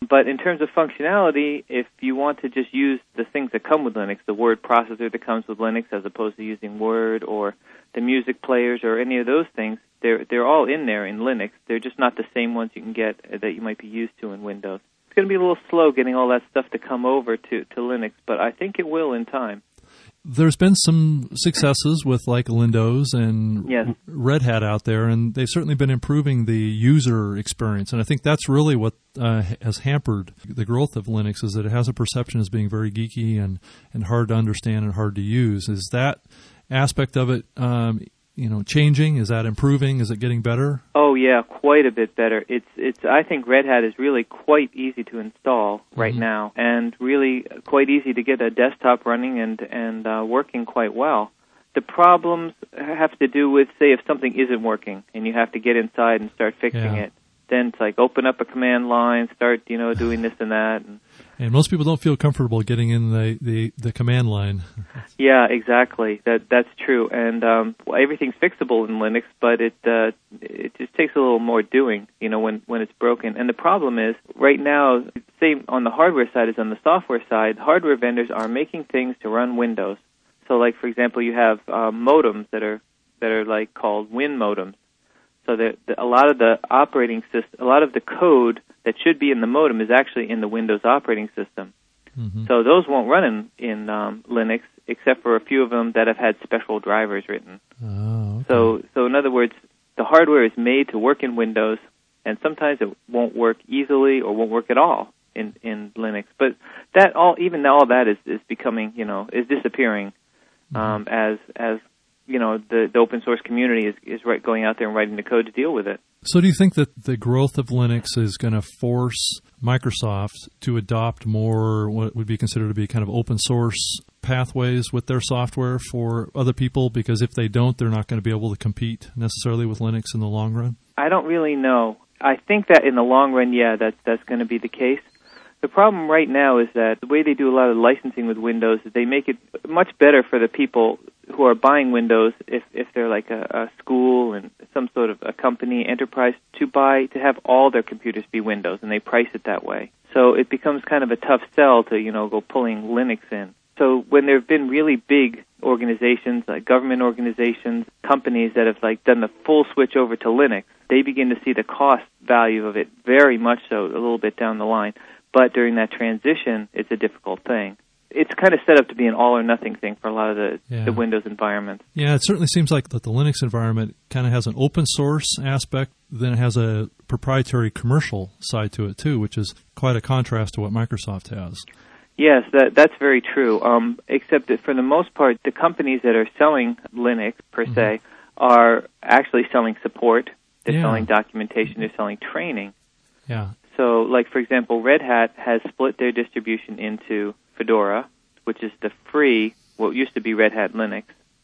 But in terms of functionality, if you want to just use the things that come with Linux, the word processor that comes with Linux as opposed to using Word or the music players or any of those things, they're they're all in there in Linux. They're just not the same ones you can get that you might be used to in Windows. It's going to be a little slow getting all that stuff to come over to, to Linux, but I think it will in time. There's been some successes with like Windows and yes. Red Hat out there, and they've certainly been improving the user experience. And I think that's really what uh, has hampered the growth of Linux, is that it has a perception as being very geeky and, and hard to understand and hard to use. Is that aspect of it um, you know, changing? Is that improving? Is it getting better? Oh yeah, quite a bit better. It's it's. I think Red Hat is really quite easy to install right mm-hmm. now, and really quite easy to get a desktop running and and uh, working quite well. The problems have to do with, say, if something isn't working and you have to get inside and start fixing yeah. it. Then it's like open up a command line, start you know doing this and that. And, And most people don't feel comfortable getting in the, the, the command line. Yeah, exactly. That that's true. And um, well, everything's fixable in Linux, but it uh, it just takes a little more doing, you know, when when it's broken. And the problem is, right now, same on the hardware side as on the software side, hardware vendors are making things to run Windows. So, like for example, you have uh, modems that are that are like called Win modems. So that a lot of the operating system, a lot of the code that should be in the modem is actually in the Windows operating system. Mm-hmm. So those won't run in, in um, Linux, except for a few of them that have had special drivers written. Oh, okay. So, so in other words, the hardware is made to work in Windows, and sometimes it won't work easily or won't work at all in, in Linux. But that all, even all that is, is becoming, you know, is disappearing mm-hmm. um, as as you know the, the open source community is is right, going out there and writing the code to deal with it. So do you think that the growth of Linux is going to force Microsoft to adopt more what would be considered to be kind of open source pathways with their software for other people? Because if they don't, they're not going to be able to compete necessarily with Linux in the long run? I don't really know. I think that in the long run, yeah, that's, that's going to be the case. The problem right now is that the way they do a lot of licensing with Windows is they make it much better for the people who are buying Windows, if if they're like a, a school and some sort of a company, enterprise, to buy, to have all their computers be Windows, and they price it that way. So it becomes kind of a tough sell to, you know, go pulling Linux in. So when there have been really big organizations, like government organizations, companies that have like done the full switch over to Linux, they begin to see the cost value of it very much so a little bit down the line. But during that transition, it's a difficult thing. It's kind of set up to be an all-or-nothing thing for a lot of the, yeah. the Windows environments. Yeah, it certainly seems like that the Linux environment kind of has an open source aspect, then it has a proprietary commercial side to it too, which is quite a contrast to what Microsoft has. Yes, that, that's very true, um, except that for the most part, the companies that are selling Linux, per mm-hmm. se, are actually selling support, they're yeah. selling documentation, they're selling training. Yeah. So, like, for example, Red Hat has split their distribution into Fedora, which is the free, what used to be Red Hat Linux,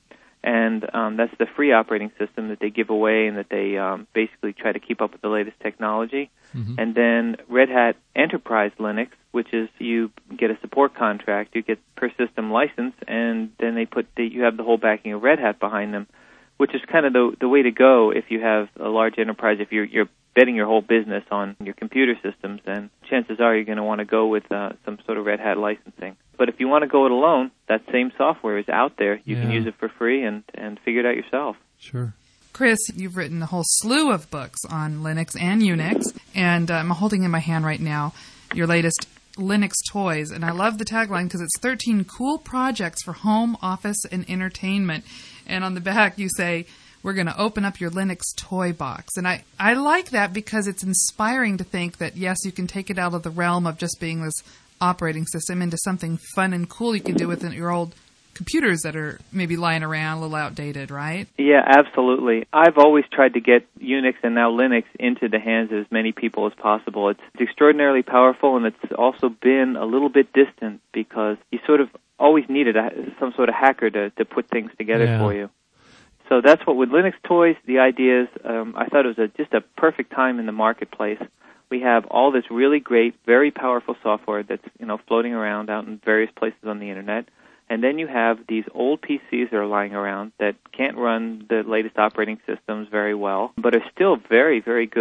and um, that's the free operating system that they give away and that they um, basically try to keep up with the latest technology. Mm-hmm. And then Red Hat Enterprise Linux, which is you get a support contract, you get per system license, and then they put the, you have the whole backing of Red Hat behind them, which is kind of the the way to go if you have a large enterprise. If you're you're betting your whole business on your computer systems, then chances are you're going to want to go with uh, some sort of Red Hat licensing. But if you want to go it alone, that same software is out there. You yeah. can use it for free and, and figure it out yourself. Sure. Chris, you've written a whole slew of books on Linux and Unix, and uh, I'm holding in my hand right now your latest Linux Toys, and I love the tagline because it's thirteen cool projects for home, office, and entertainment. And on the back you say, we're going to open up your Linux toy box. And I, I like that because it's inspiring to think that, yes, you can take it out of the realm of just being this operating system into something fun and cool you can do with your old computers that are maybe lying around, a little outdated, right? Yeah, absolutely. I've always tried to get Unix and now Linux into the hands of as many people as possible. It's extraordinarily powerful, and it's also been a little bit distant because you sort of always needed a, some sort of hacker to, to put things together yeah. for you. So that's what, with Linux Toys, the idea is, um, I thought it was a, just a perfect time in the marketplace. We have all this really great, very powerful software that's, you know, floating around out in various places on the internet. And then you have these old P Cs that are lying around that can't run the latest operating systems very well, but are still very, very good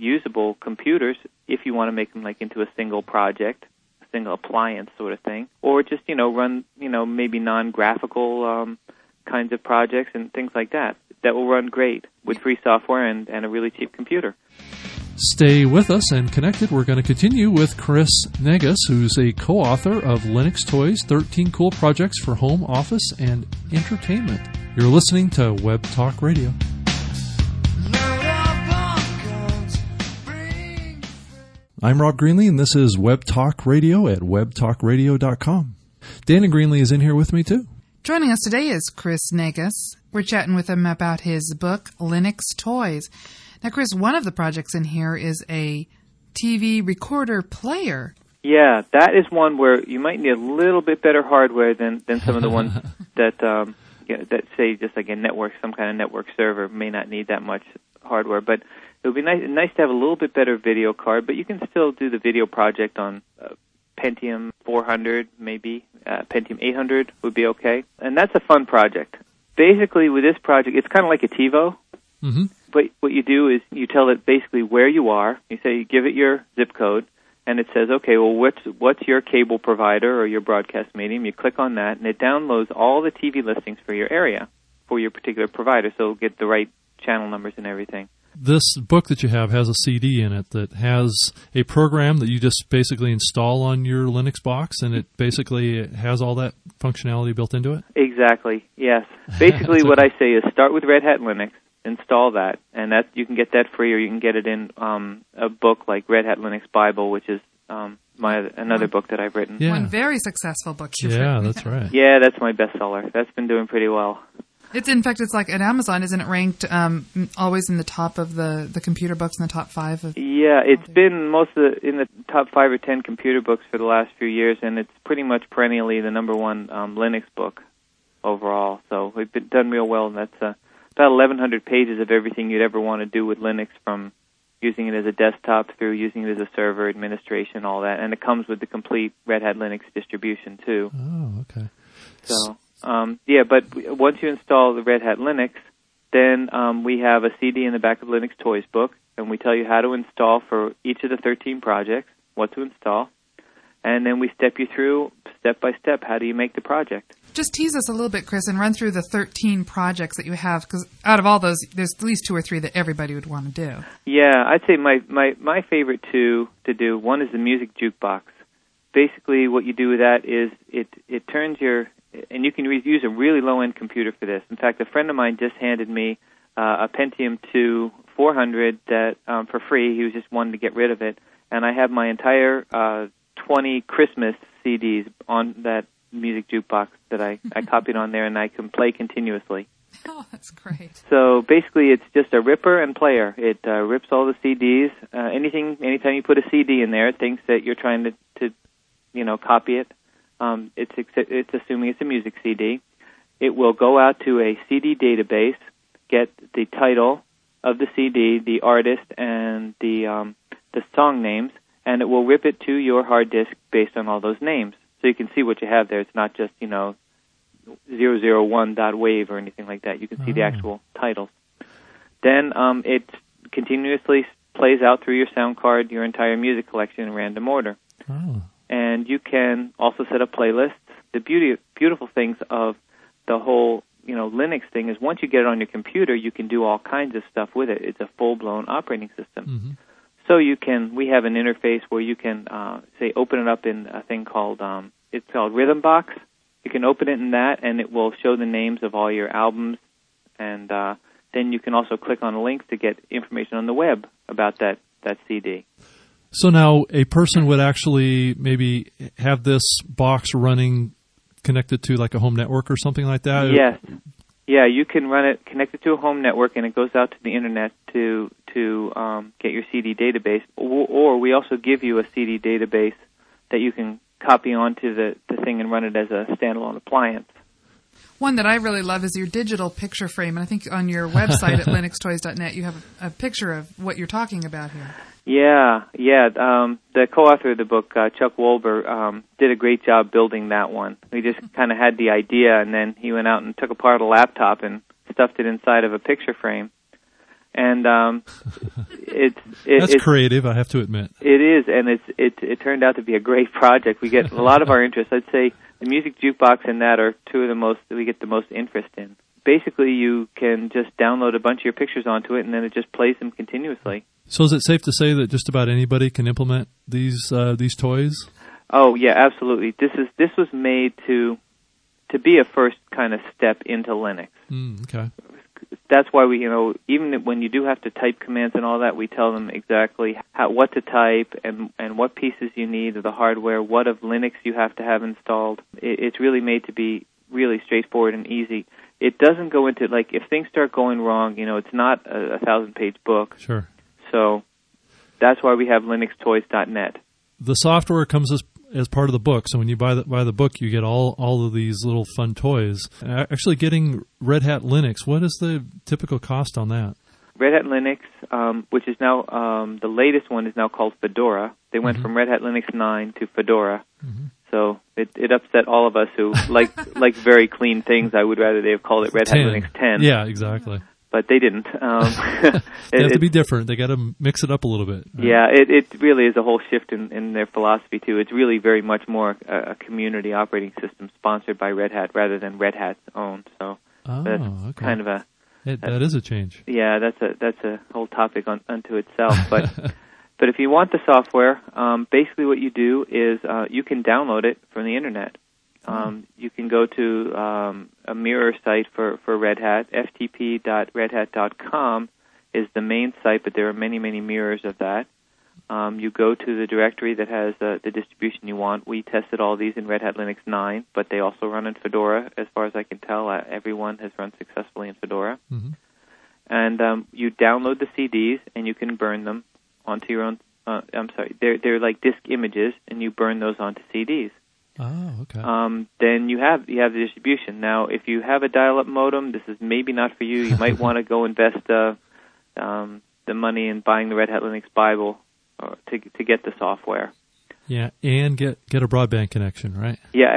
usable computers if you want to make them like into a single project, a single appliance sort of thing, or just, you know, run, you know, maybe non-graphical um, kinds of projects and things like that. That will run great with free software and, and a really cheap computer. Stay with us and connected. We're going to continue with Chris Negus, who's a co-author of Linux Toys, thirteen Cool Projects for Home, Office, and Entertainment. You're listening to Web Talk Radio. I'm Rob Greenlee, and this is Web Talk Radio at web talk radio dot com. Dana Greenlee is in here with me, too. Joining us today is Chris Negus. We're chatting with him about his book, Linux Toys. Now, Chris, one of the projects in here is a T V recorder player. Yeah, that is one where you might need a little bit better hardware than, than some of the ones that um, you know, that say just like a network, some kind of network server may not need that much hardware. But it would be nice, nice to have a little bit better video card, but you can still do the video project on uh, Pentium four hundred, maybe. Uh, Pentium eight hundred would be okay. And that's a fun project. Basically, with this project, it's kind of like a TiVo. Mm-hmm. But what you do is you tell it basically where you are. You say, you give it your zip code, and it says, okay, well, what's what's your cable provider or your broadcast medium? You click on that, and it downloads all the T V listings for your area, for your particular provider, so it'll get the right channel numbers and everything. This book that you have has a C D in it that has a program that you just basically install on your Linux box, and it basically has all that functionality built into it? Exactly, yes. Basically what I say is start with Red Hat Linux, install that, and that you can get that free, or you can get it in um, a book like Red Hat Linux Bible, which is um, my another book that I've written. Yeah. One very successful book you've Yeah, written. that's right. Yeah, that's my bestseller. That's been doing pretty well. It's in fact, it's like at Amazon, isn't it ranked um, always in the top of the, the computer books in the top five of? Yeah, it's been most of the, in the top five or ten computer books for the last few years, and it's pretty much perennially the number one um, Linux book overall. So we've been done real well, and that's uh, about eleven hundred pages of everything you'd ever want to do with Linux, from using it as a desktop through using it as a server, administration, all that, and it comes with the complete Red Hat Linux distribution too. Oh, okay. So. Um, yeah, but once you install the Red Hat Linux, then um, we have a C D in the back of Linux Toys book, and we tell you how to install for each of the thirteen projects, what to install, and then we step you through step by step how do you make the project. Just tease us a little bit, Chris, and run through the thirteen projects that you have, because out of all those, there's at least two or three that everybody would want to do. Yeah, I'd say my, my, my favorite two to do, one is the music jukebox. Basically, what you do with that is it, it turns your... And you can re- use a really low-end computer for this. In fact, a friend of mine just handed me uh, a Pentium two four hundred that um, for free. He was just wanting to get rid of it. And I have my entire uh, twenty Christmas C Ds on that music jukebox that I, I copied on there, and I can play continuously. Oh, that's great. So basically, it's just a ripper and player. It uh, rips all the C Ds. Uh, anything, anytime you put a C D in there, it thinks that you're trying to, to you know, copy it. Um, it's it's assuming it's a music C D. It will go out to a C D database, get the title of the C D, the artist, and the um, the song names, and it will rip it to your hard disk based on all those names. So you can see what you have there. It's not just, you know, zero zero one dot wave or anything like that. You can see oh. the actual titles. Then um, it continuously plays out through your sound card your entire music collection in random order. Oh. And you can also set up playlists. The beauty, beautiful things of the whole, you know, Linux thing is once you get it on your computer, you can do all kinds of stuff with it. It's a full-blown operating system. Mm-hmm. So you can, we have an interface where you can, uh, say, open it up in a thing called, um, it's called Rhythmbox. You can open it in that, and it will show the names of all your albums. And uh, then you can also click on a link to get information on the web about that, that C D. So now a person would actually maybe have this box running connected to like a home network or something like that? Yes. Yeah, you can run it connected to a home network, and it goes out to the Internet to to um, get your C D database. Or, or we also give you a C D database that you can copy onto the, the thing and run it as a standalone appliance. One that I really love is your digital picture frame. And I think on your website at linux toys dot net you have a, a picture of what you're talking about here. Yeah, yeah. Um, the co-author of the book, uh, Chuck Wolber, um, did a great job building that one. We just kind of had the idea, and then he went out and took apart a laptop and stuffed it inside of a picture frame. And um, it's it, that's it's, creative, I have to admit. It is, and it's it it turned out to be a great project. We get a lot of our interest. I'd say the music jukebox and that are two of the most that we get the most interest in. Basically, you can just download a bunch of your pictures onto it, and then it just plays them continuously. So is it safe to say that just about anybody can implement these uh, these toys? Oh yeah, absolutely. This is this was made to to be a first kind of step into Linux. Mm, okay. That's why we, you know, even when you do have to type commands and all that, we tell them exactly how, what to type and and what pieces you need of the hardware, what of Linux you have to have installed. It, it's really made to be really straightforward and easy. It doesn't go into, like, if things start going wrong, you know, it's not a, a thousand-page book. Sure. So that's why we have Linux Toys dot net. The software comes as as part of the book, so when you buy the, buy the book, you get all, all of these little fun toys. Actually, getting Red Hat Linux, what is the typical cost on that? Red Hat Linux, um, which is now, um, the latest one is now called Fedora. They went mm-hmm. from Red Hat Linux nine to Fedora. Mm-hmm. So it, it upset all of us who like like very clean things. I would rather they have called it Red Hat Linux ten. Yeah, exactly. But they didn't. Um, they it, have to be different. They got to mix it up a little bit. Right? Yeah, it, it really is a whole shift in, in their philosophy too. It's really very much more a, a community operating system sponsored by Red Hat rather than Red Hat's own. So oh, that's okay. kind of a it, that is a change. Yeah, that's a that's a whole topic on, unto itself. But but if you want the software, um, basically what you do is uh, you can download it from the internet. Um, you can go to um, a mirror site for, for Red Hat. f t p dot red hat dot com is the main site, but there are many, many mirrors of that. Um, you go to the directory that has uh, the distribution you want. We tested all these in Red Hat Linux nine, but they also run in Fedora. As far as I can tell, uh, everyone has run successfully in Fedora. Mm-hmm. And um, you download the C Ds, and you can burn them onto your own. Uh, I'm sorry, they're they're like disk images, and you burn those onto C Ds. Oh, okay. Um, then you have you have the distribution. Now, if you have a dial-up modem, this is maybe not for you. You might want to go invest uh, um, the money in buying the Red Hat Linux Bible or to to get the software. Yeah, and get get a broadband connection, right?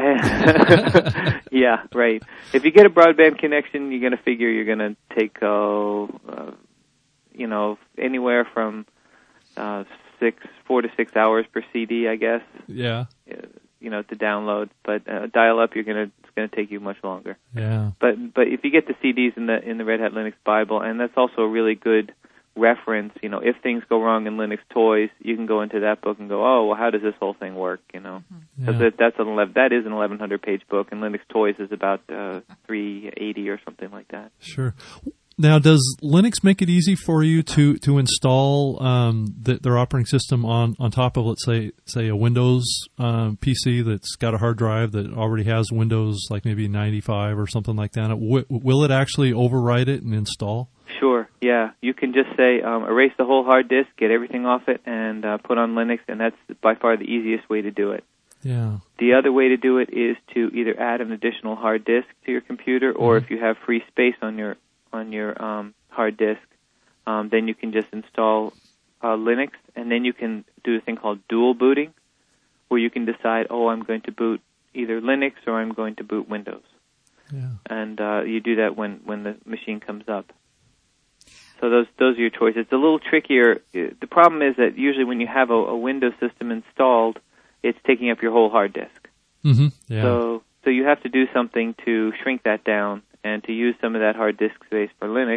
Yeah, yeah, right. If you get a broadband connection, you're going to figure you're going to take, uh, uh, you know, anywhere from uh, six, four to six hours per C D, I guess. Yeah. Uh, you know, to download, but uh, dial up, you're gonna it's gonna take you much longer. Yeah. But but if you get the C Ds in the in the Red Hat Linux Bible, and that's also a really good reference. You know, if things go wrong in Linux Toys, you can go into that book and go, oh, well, how does this whole thing work? You know, because yeah. that, that's an eleven that is an eleven hundred page book, and Linux Toys is about uh, three eighty or something like that. Sure. Now, does Linux make it easy for you to to install um, the, their operating system on, on top of, let's say, say a Windows um, P C that's got a hard drive that already has Windows, like maybe ninety-five or something like that? W- will it actually overwrite it and install? Sure. Yeah, you can just say um, erase the whole hard disk, get everything off it, and uh, put on Linux, and that's by far the easiest way to do it. Yeah. The other way to do it is to either add an additional hard disk to your computer, or mm-hmm. if you have free space on your on your um, hard disk, um, then you can just install uh, Linux, and then you can do a thing called dual booting, where you can decide, oh, I'm going to boot either Linux or I'm going to boot Windows. Yeah. And uh, you do that when, when the machine comes up. So those those are your choices. It's a little trickier. The problem is that usually when you have a, a Windows system installed, it's taking up your whole hard disk. Mm-hmm. Yeah. So so you have to do something to shrink that down and to use some of that hard disk space for Linux.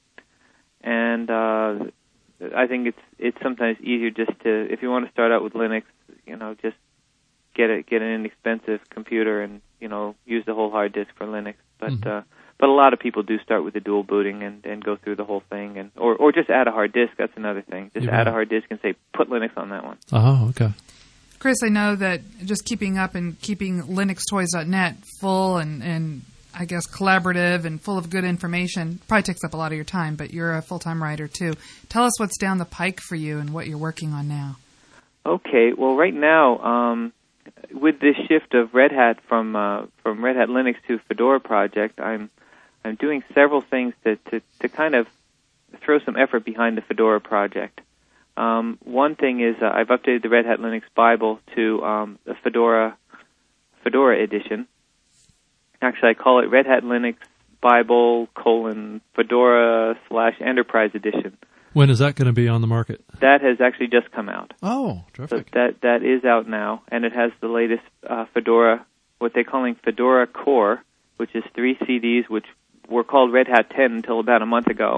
And uh, I think it's it's sometimes easier just to, if you want to start out with Linux, you know, just get a, get an inexpensive computer and, you know, use the whole hard disk for Linux. But mm-hmm. uh, but a lot of people do start with the dual booting and, and go through the whole thing, and or or just add a hard disk. That's another thing. Just yeah. add a hard disk and say put Linux on that one. Oh, okay. Chris, I know that just keeping up and keeping Linux Toys dot net full and, and I guess collaborative and full of good information probably takes up a lot of your time, but you're a full-time writer too. Tell us what's down the pike for you and what you're working on now. Okay, well right now, um, with this shift of Red Hat from uh, from Red Hat Linux to Fedora project, I'm I'm doing several things to, to, to kind of throw some effort behind the Fedora project. Um, one thing is uh, I've updated the Red Hat Linux Bible to um, the Fedora Fedora edition. Actually, I call it Red Hat Linux Bible colon Fedora slash Enterprise Edition. When is that going to be on the market? That has actually just come out. Oh, So terrific. that that is out now, and it has the latest uh, Fedora, what they're calling Fedora Core, which is three C Ds, which were called Red Hat ten until about a month ago,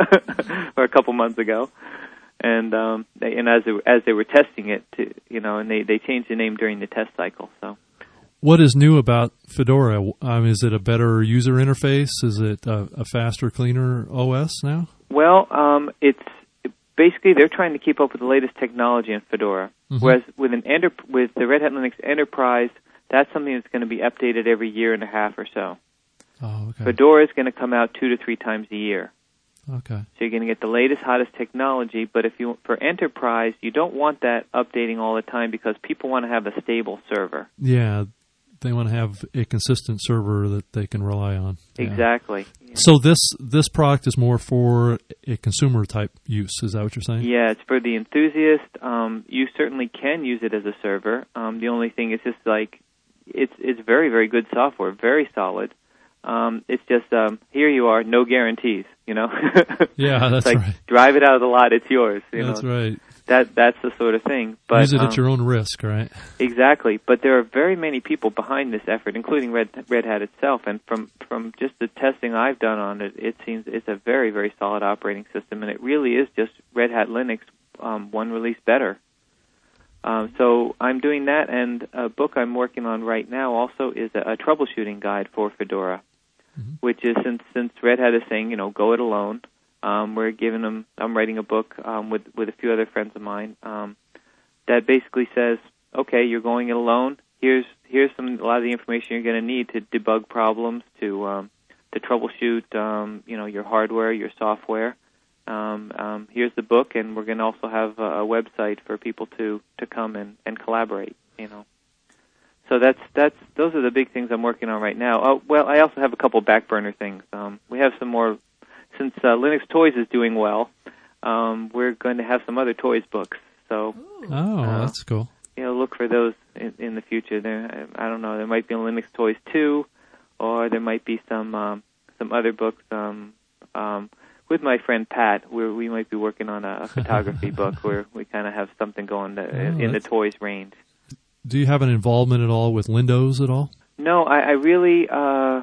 or a couple months ago. And um, they, and as they, as they were testing it, to, you know, and they, they changed the name during the test cycle. So, What is new about Fedora? Um, is it a better user interface? Is it a, a faster, cleaner O S now? well, um, it's basically they're trying to keep up with the latest technology in Fedora. Mhm. Whereas with an enter, with the Red Hat Linux Enterprise, that's something that's going to be updated every year and a half or so. Oh, okay. Fedora is going to come out two to three times a year. Okay. So you're going to get the latest, hottest technology, but if you for enterprise, you don't want that updating all the time because people want to have a stable server. Yeah, they want to have a consistent server that they can rely on. Yeah. Exactly. Yeah. So this this product is more for a consumer type use. Is that what you're saying? Yeah, it's for the enthusiast. Um, you certainly can use it as a server. Um, the only thing is just like it's it's very very good software, very solid. Um, it's just um, here you are, no guarantees. You know. Yeah, that's it's like, right. Drive it out of the lot, it's yours. You That's know? right. That that's the sort of thing. But Use it um, at your own risk, right? Exactly, but there are very many people behind this effort, including Red, Red Hat itself. And from, from just the testing I've done on it, it seems it's a very, very solid operating system, and it really is just Red Hat Linux um, one release better. Um, so I'm doing that, and a book I'm working on right now also is a, a troubleshooting guide for Fedora, mm-hmm. which is since since Red Hat is saying, you know, go it alone. Um, we're giving them. I'm writing a book um, with with a few other friends of mine um, that basically says, okay, you're going it alone. Here's here's some a lot of the information you're going to need to debug problems, to um, to troubleshoot, um, you know, your hardware, your software. Um, um, here's the book, and we're going to also have a, a website for people to, to come and, and collaborate. You know, so that's that's those are the big things I'm working on right now. Oh, well, I also have a couple back burner things. Um, we have some more. Since uh, Linux Toys is doing well, um, we're going to have some other toys books. So, oh, uh, that's cool. You know, look for those in, in the future. There, I don't know. There might be a Linux Toys two, or there might be some um, some other books. Um, um, with my friend Pat, where we might be working on a, a photography book where we kind of have something going to, oh, in the toys range. Do you have an involvement at all with Windows at all? No, I, I really. Uh,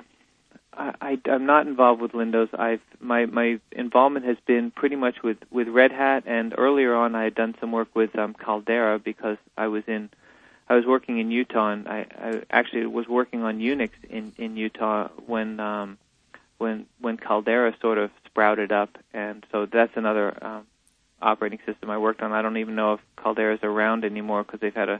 I, I'm not involved with Windows. I've my my involvement has been pretty much with, with Red Hat, and earlier on I had done some work with um, Caldera because I was in I was working in Utah, and I, I actually was working on Unix in, in Utah when um, when when Caldera sort of sprouted up, and so that's another um, operating system I worked on. I don't even know if Caldera is around anymore because they've had a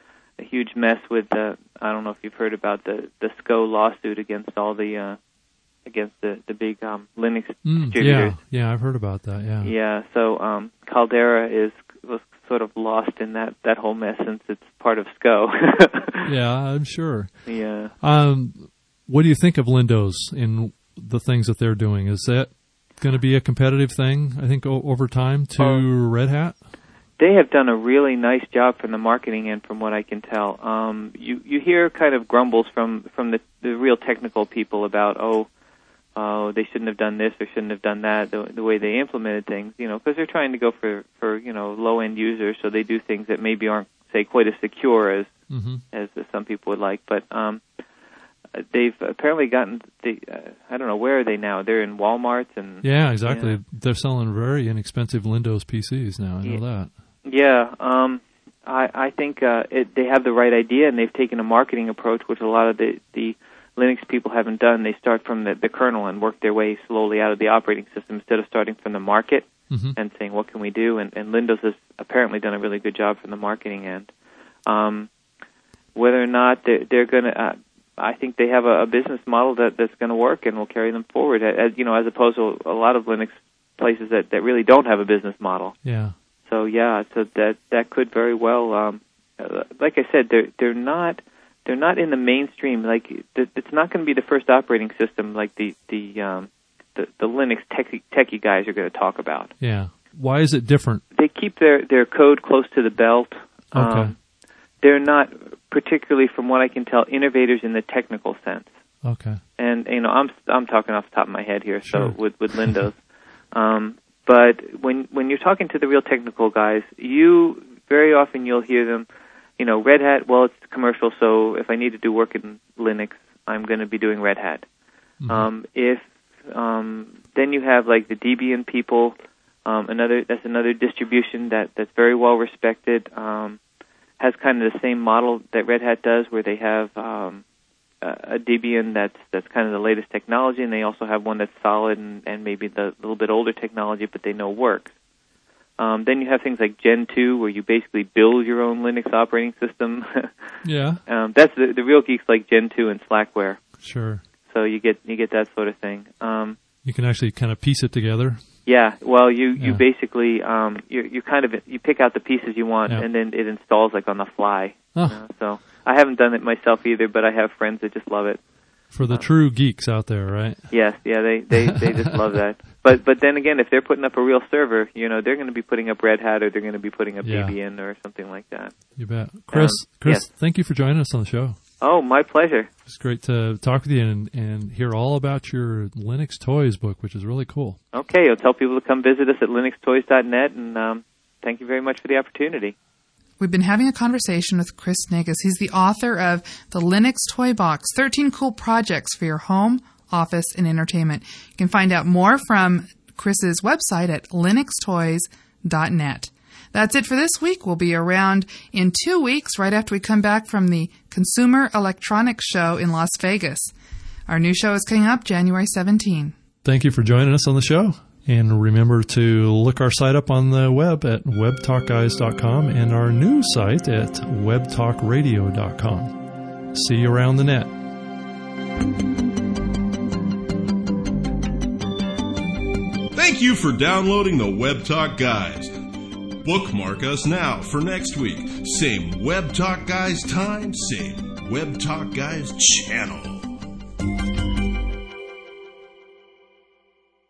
a huge mess with the, I don't know if you've heard about the, the S C O lawsuit against all the, uh, against the, the big um, Linux mm, distributors. Yeah, yeah, I've heard about that, yeah. Yeah, so um, Caldera is was sort of lost in that, that whole mess since it's part of S C O. Yeah, I'm sure. Yeah. Um, what do you think of Windows in the things that they're doing? Is that going to be a competitive thing, I think, o- over time to um, Red Hat? They have done a really nice job from the marketing end, from what I can tell. Um, you you hear kind of grumbles from from the, the real technical people about oh, uh, they shouldn't have done this or shouldn't have done that. The, the way they implemented things, you know, because they're trying to go for for you know low end users, so they do things that maybe aren't say quite as secure as mm-hmm. as some people would like. But um, they've apparently gotten the uh, I don't know, where are they now? They're in Walmart and yeah, exactly. Yeah. They're selling very inexpensive Windows P Cs now. I know yeah. that. Yeah, um, I, I think uh, it, they have the right idea, and they've taken a marketing approach, which a lot of the, the Linux people haven't done. They start from the, the kernel and work their way slowly out of the operating system instead of starting from the market mm-hmm. and saying, what can we do? And, and Windows has apparently done a really good job from the marketing end. Um, whether or not they're, they're going to, uh, I think they have a, a business model that, that's going to work and will carry them forward, as you know, as opposed to a lot of Linux places that, that really don't have a business model. Yeah. So yeah, so that that could very well, um, like I said, they're they're not they're not in the mainstream. Like it's not going to be the first operating system like the the um, the, the Linux techie, techie guys are going to talk about. Yeah. Why is it different? They keep their, their code close to the belt. Okay. Um, they're not particularly, from what I can tell, innovators in the technical sense. Okay. And you know, I'm I'm talking off the top of my head here, Sure. so with with Windows. um, but when when you're talking to the real technical guys, you very often you'll hear them, you know, Red Hat. Well, it's commercial, so if I need to do work in Linux, I'm going to be doing Red Hat. Mm-hmm. Um, if um, then you have like the Debian people. Um, another that's another distribution that, that's very well respected. Um, has kind of the same model that Red Hat does, where they have um, a, a Debian that's that's kind of the latest technology, and they also have one that's solid and, and maybe the little bit older technology, but they know works. Um, then you have things like Gen two, where you basically build your own Linux operating system. Yeah. um, that's the, the real geeks like Gen two and Slackware. Sure. So you get you get that sort of thing. Um, you can actually kind of piece it together. Yeah, well, you, you Yeah. basically um, you you kind of you pick out the pieces you want, Yeah. and then it installs like on the fly. Oh. You know? So I haven't done it myself either, but I have friends that just love it. For the true geeks out there, right? Yes, yeah, they they, they just love that. But but then again, if they're putting up a real server, you know, they're going to be putting up Red Hat, or they're going to be putting up Yeah. Debian or something like that. You bet. Chris, Um, Chris, yes. thank you for joining us on the show. Oh, my pleasure. It's great to talk with you and, and hear all about your Linux Toys book, which is really cool. Okay, I'll tell people to come visit us at linux toys dot net, and um, thank you very much for the opportunity. We've been having a conversation with Chris Negus. He's the author of The Linux Toy Box, thirteen Cool Projects for Your Home, Office, and Entertainment. You can find out more from Chris's website at linux toys dot net. That's it for this week. We'll be around in two weeks, right after we come back from the Consumer Electronics Show in Las Vegas. Our new show is coming up January seventeenth. Thank you for joining us on the show. And remember to look our site up on the web at web talk guys dot com and our new site at web talk radio dot com. See you around the net. Thank you for downloading the Web Talk Guys. Bookmark us now for next week. Same Web Talk Guys time, same Web Talk Guys channel.